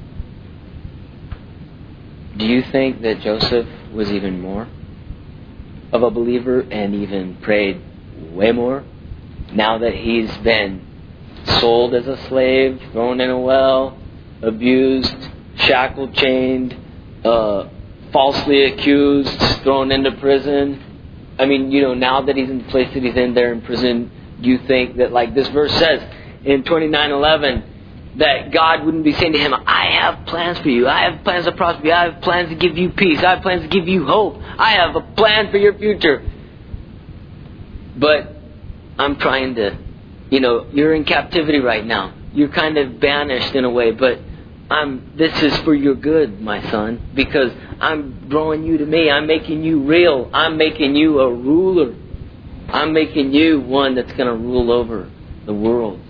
Do you think that Joseph was even more of a believer and even prayed way more now that he's been sold as a slave, thrown in a well, abused, shackled, chained, falsely accused, thrown into prison? I mean, now that he's in the place that he's in there in prison, do you think that, like this verse says in 29:11, that God wouldn't be saying to him, I have plans for you. I have plans to prosper you. I have plans to give you peace. I have plans to give you hope. I have a plan for your future. But I'm trying to, you're in captivity right now. You're kind of banished in a way, but this is for your good, my son, because I'm drawing you to me. I'm making you real. I'm making you a ruler. I'm making you one that's going to rule over the world.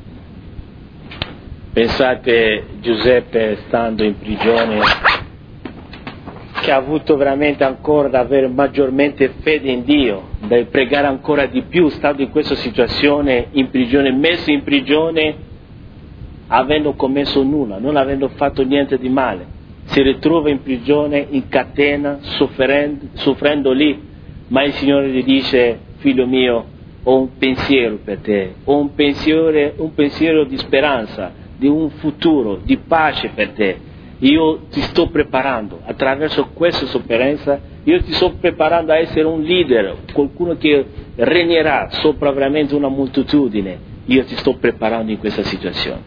Pensate Giuseppe stando in prigione, che ha avuto veramente ancora da avere maggiormente fede in Dio, da pregare ancora di più, stando in questa situazione in prigione, messo in prigione, avendo commesso nulla, non avendo fatto niente di male. Si ritrova in prigione, in catena, soffrendo lì, ma il Signore gli dice, figlio mio, ho un pensiero per te, ho un pensiero di speranza, di un futuro, di pace per te. Io ti sto preparando, attraverso questa sofferenza, io ti sto preparando a essere un leader, qualcuno che regnerà sopra veramente una moltitudine. Io ti sto preparando in questa situazione.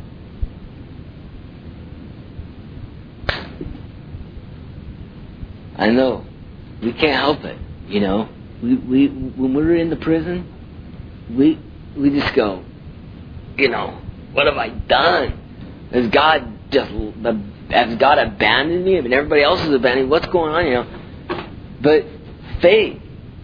I know. We can't help it, We when we're in the prison, we just go, what have I done? Has God abandoned me? I mean, everybody else is abandoned me. What's going on, But faith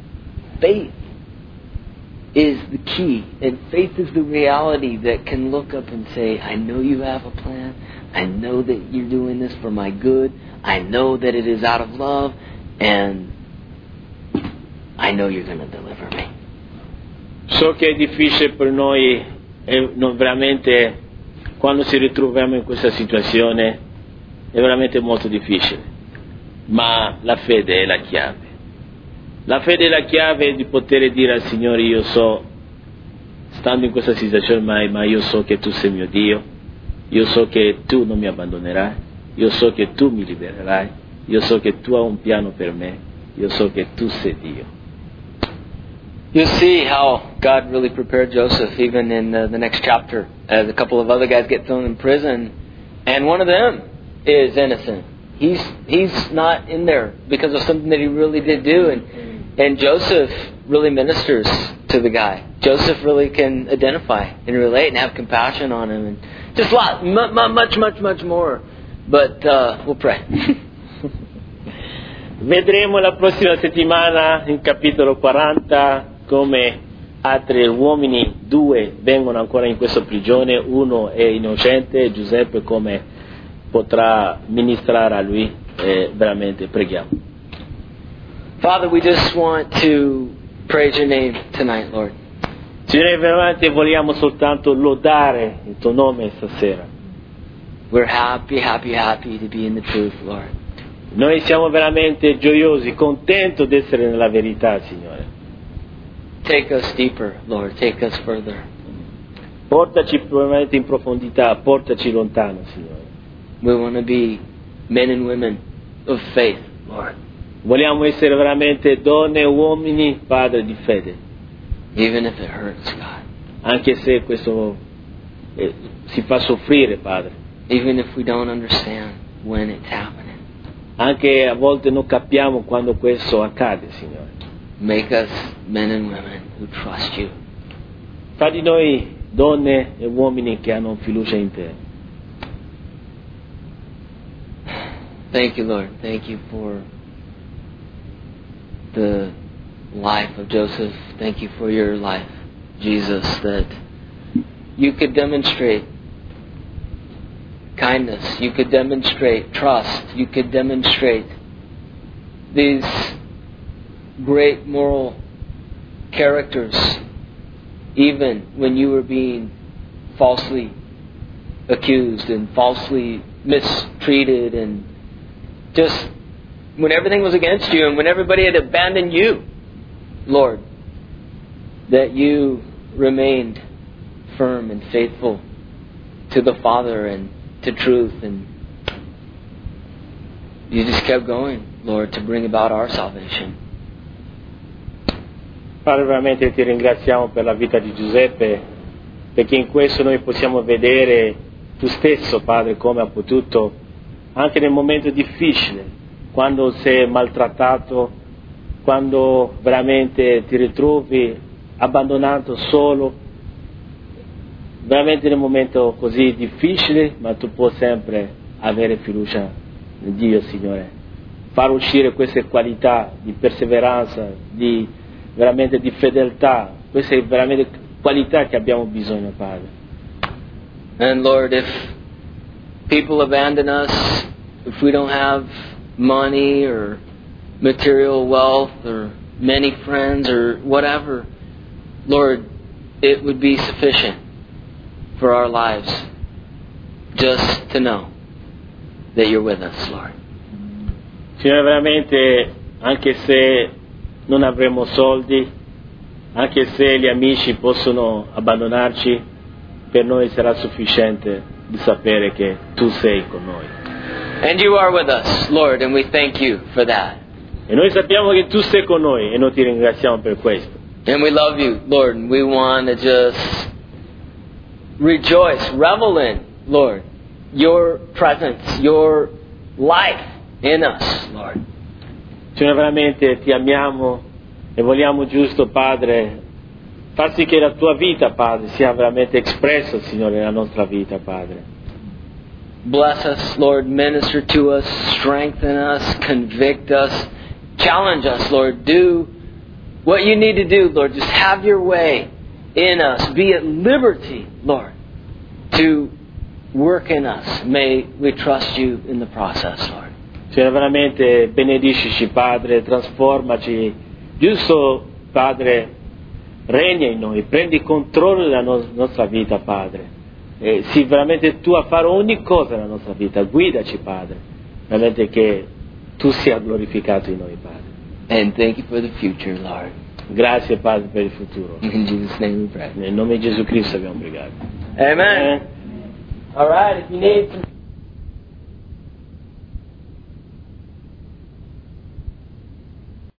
is the key, and faith is the reality that can look up and say, I know you have a plan. I know that you're doing this for my good. I know that it is out of love, and I know you're going to deliver me. So che è difficile per noi, non veramente, quando ci ritroviamo in questa situazione, è veramente molto difficile, ma la fede è la chiave. La fede è la chiave di poter dire al Signore, io so, stando in questa situazione, ma io so che tu sei mio Dio, io so che tu non mi abbandonerai, io so che tu mi libererai, io so che tu hai un piano per me, io so che tu sei Dio. You'll see how God really prepared Joseph even in the next chapter, as a couple of other guys get thrown in prison, and one of them is innocent. He's not in there because of something that he really did do, and Joseph really ministers to the guy. Joseph really can identify and relate and have compassion on him, and just much more. But we'll pray. Vedremo la prossima settimana in capitolo 40 come altri uomini, 2 vengono ancora in questa prigione, uno è innocente, Giuseppe come potrà ministrare a lui, veramente preghiamo. Father, we just want to praise your name tonight, Lord. Signore, veramente vogliamo soltanto lodare il tuo nome stasera. We're happy to be in the truth, Lord. Noi siamo veramente gioiosi, contenti di essere nella verità, Signore. Take us deeper, Lord. Take us further. Portaci veramente in profondità, portaci lontano, Signore. We want to be men and women of faith, Lord. Vogliamo essere veramente donne e uomini, Padre, di fede. Even if it hurts, God. Anche se questo si fa soffrire, Padre. Even if we don't understand when it's happening. Anche a volte non capiamo quando questo accade, Signore. Make us men and women who trust you. Fa di noi donne e uomini che hanno fiducia in te. Thank you, Lord. Thank you for the life of Joseph. Thank you for your life, Jesus, that you could demonstrate kindness, you could demonstrate trust, you could demonstrate these great moral characters even when you were being falsely accused and falsely mistreated, and just when everything was against you and when everybody had abandoned you, Lord, that you remained firm and faithful to the Father and to truth, and you just kept going, Lord, to bring about our salvation. Padre, veramente ti ringraziamo per la vita di Giuseppe, perché in questo noi possiamo vedere tu stesso, Padre, come ha potuto, anche nel momento difficile, quando sei maltrattato, quando veramente ti ritrovi abbandonato solo, veramente nel momento così difficile, ma tu puoi sempre avere fiducia in Dio, Signore. Far uscire queste qualità di perseveranza, veramente di fedeltà, queste veramente qualità che abbiamo bisogno, Padre. And Lord, if people abandon us, if we don't have money or material wealth or many friends or whatever, Lord, it would be sufficient for our lives just to know that you're with us, Lord. Signore, veramente, anche se non avremo soldi, anche se gli amici possono abbandonarci, per noi sarà sufficiente di sapere che tu sei con noi. And you are with us, Lord, and we thank you for that. E noi sappiamo che tu sei con noi e noi ti ringraziamo per questo. And we love you, Lord, and we want to just rejoice, revel in, Lord, your presence, your life in us, Lord. Signore, veramente ti amiamo e vogliamo giusto, Padre, far sì che la tua vita, Padre, sia veramente espressa, Signore, nella nostra vita, Padre. Bless us, Lord, minister to us, strengthen us, convict us, challenge us, Lord. Do what you need to do, Lord. Just have your way in us. Be at liberty, Lord, to work in us. May we trust you in the process, Lord. Signore, veramente benediscici, Padre, trasformaci. Giusto, Padre, regna in noi, prendi controllo della nostra vita, Padre. E sii veramente tu a fare ogni cosa nella nostra vita. Guidaci, Padre. Veramente che tu sia glorificato in noi, Padre. And thank you for the future, Lord. Grazie, Padre, per il futuro. In Jesus' name we pray. Nel nome di Gesù Cristo abbiamo pregato. Amen. All right, if you need some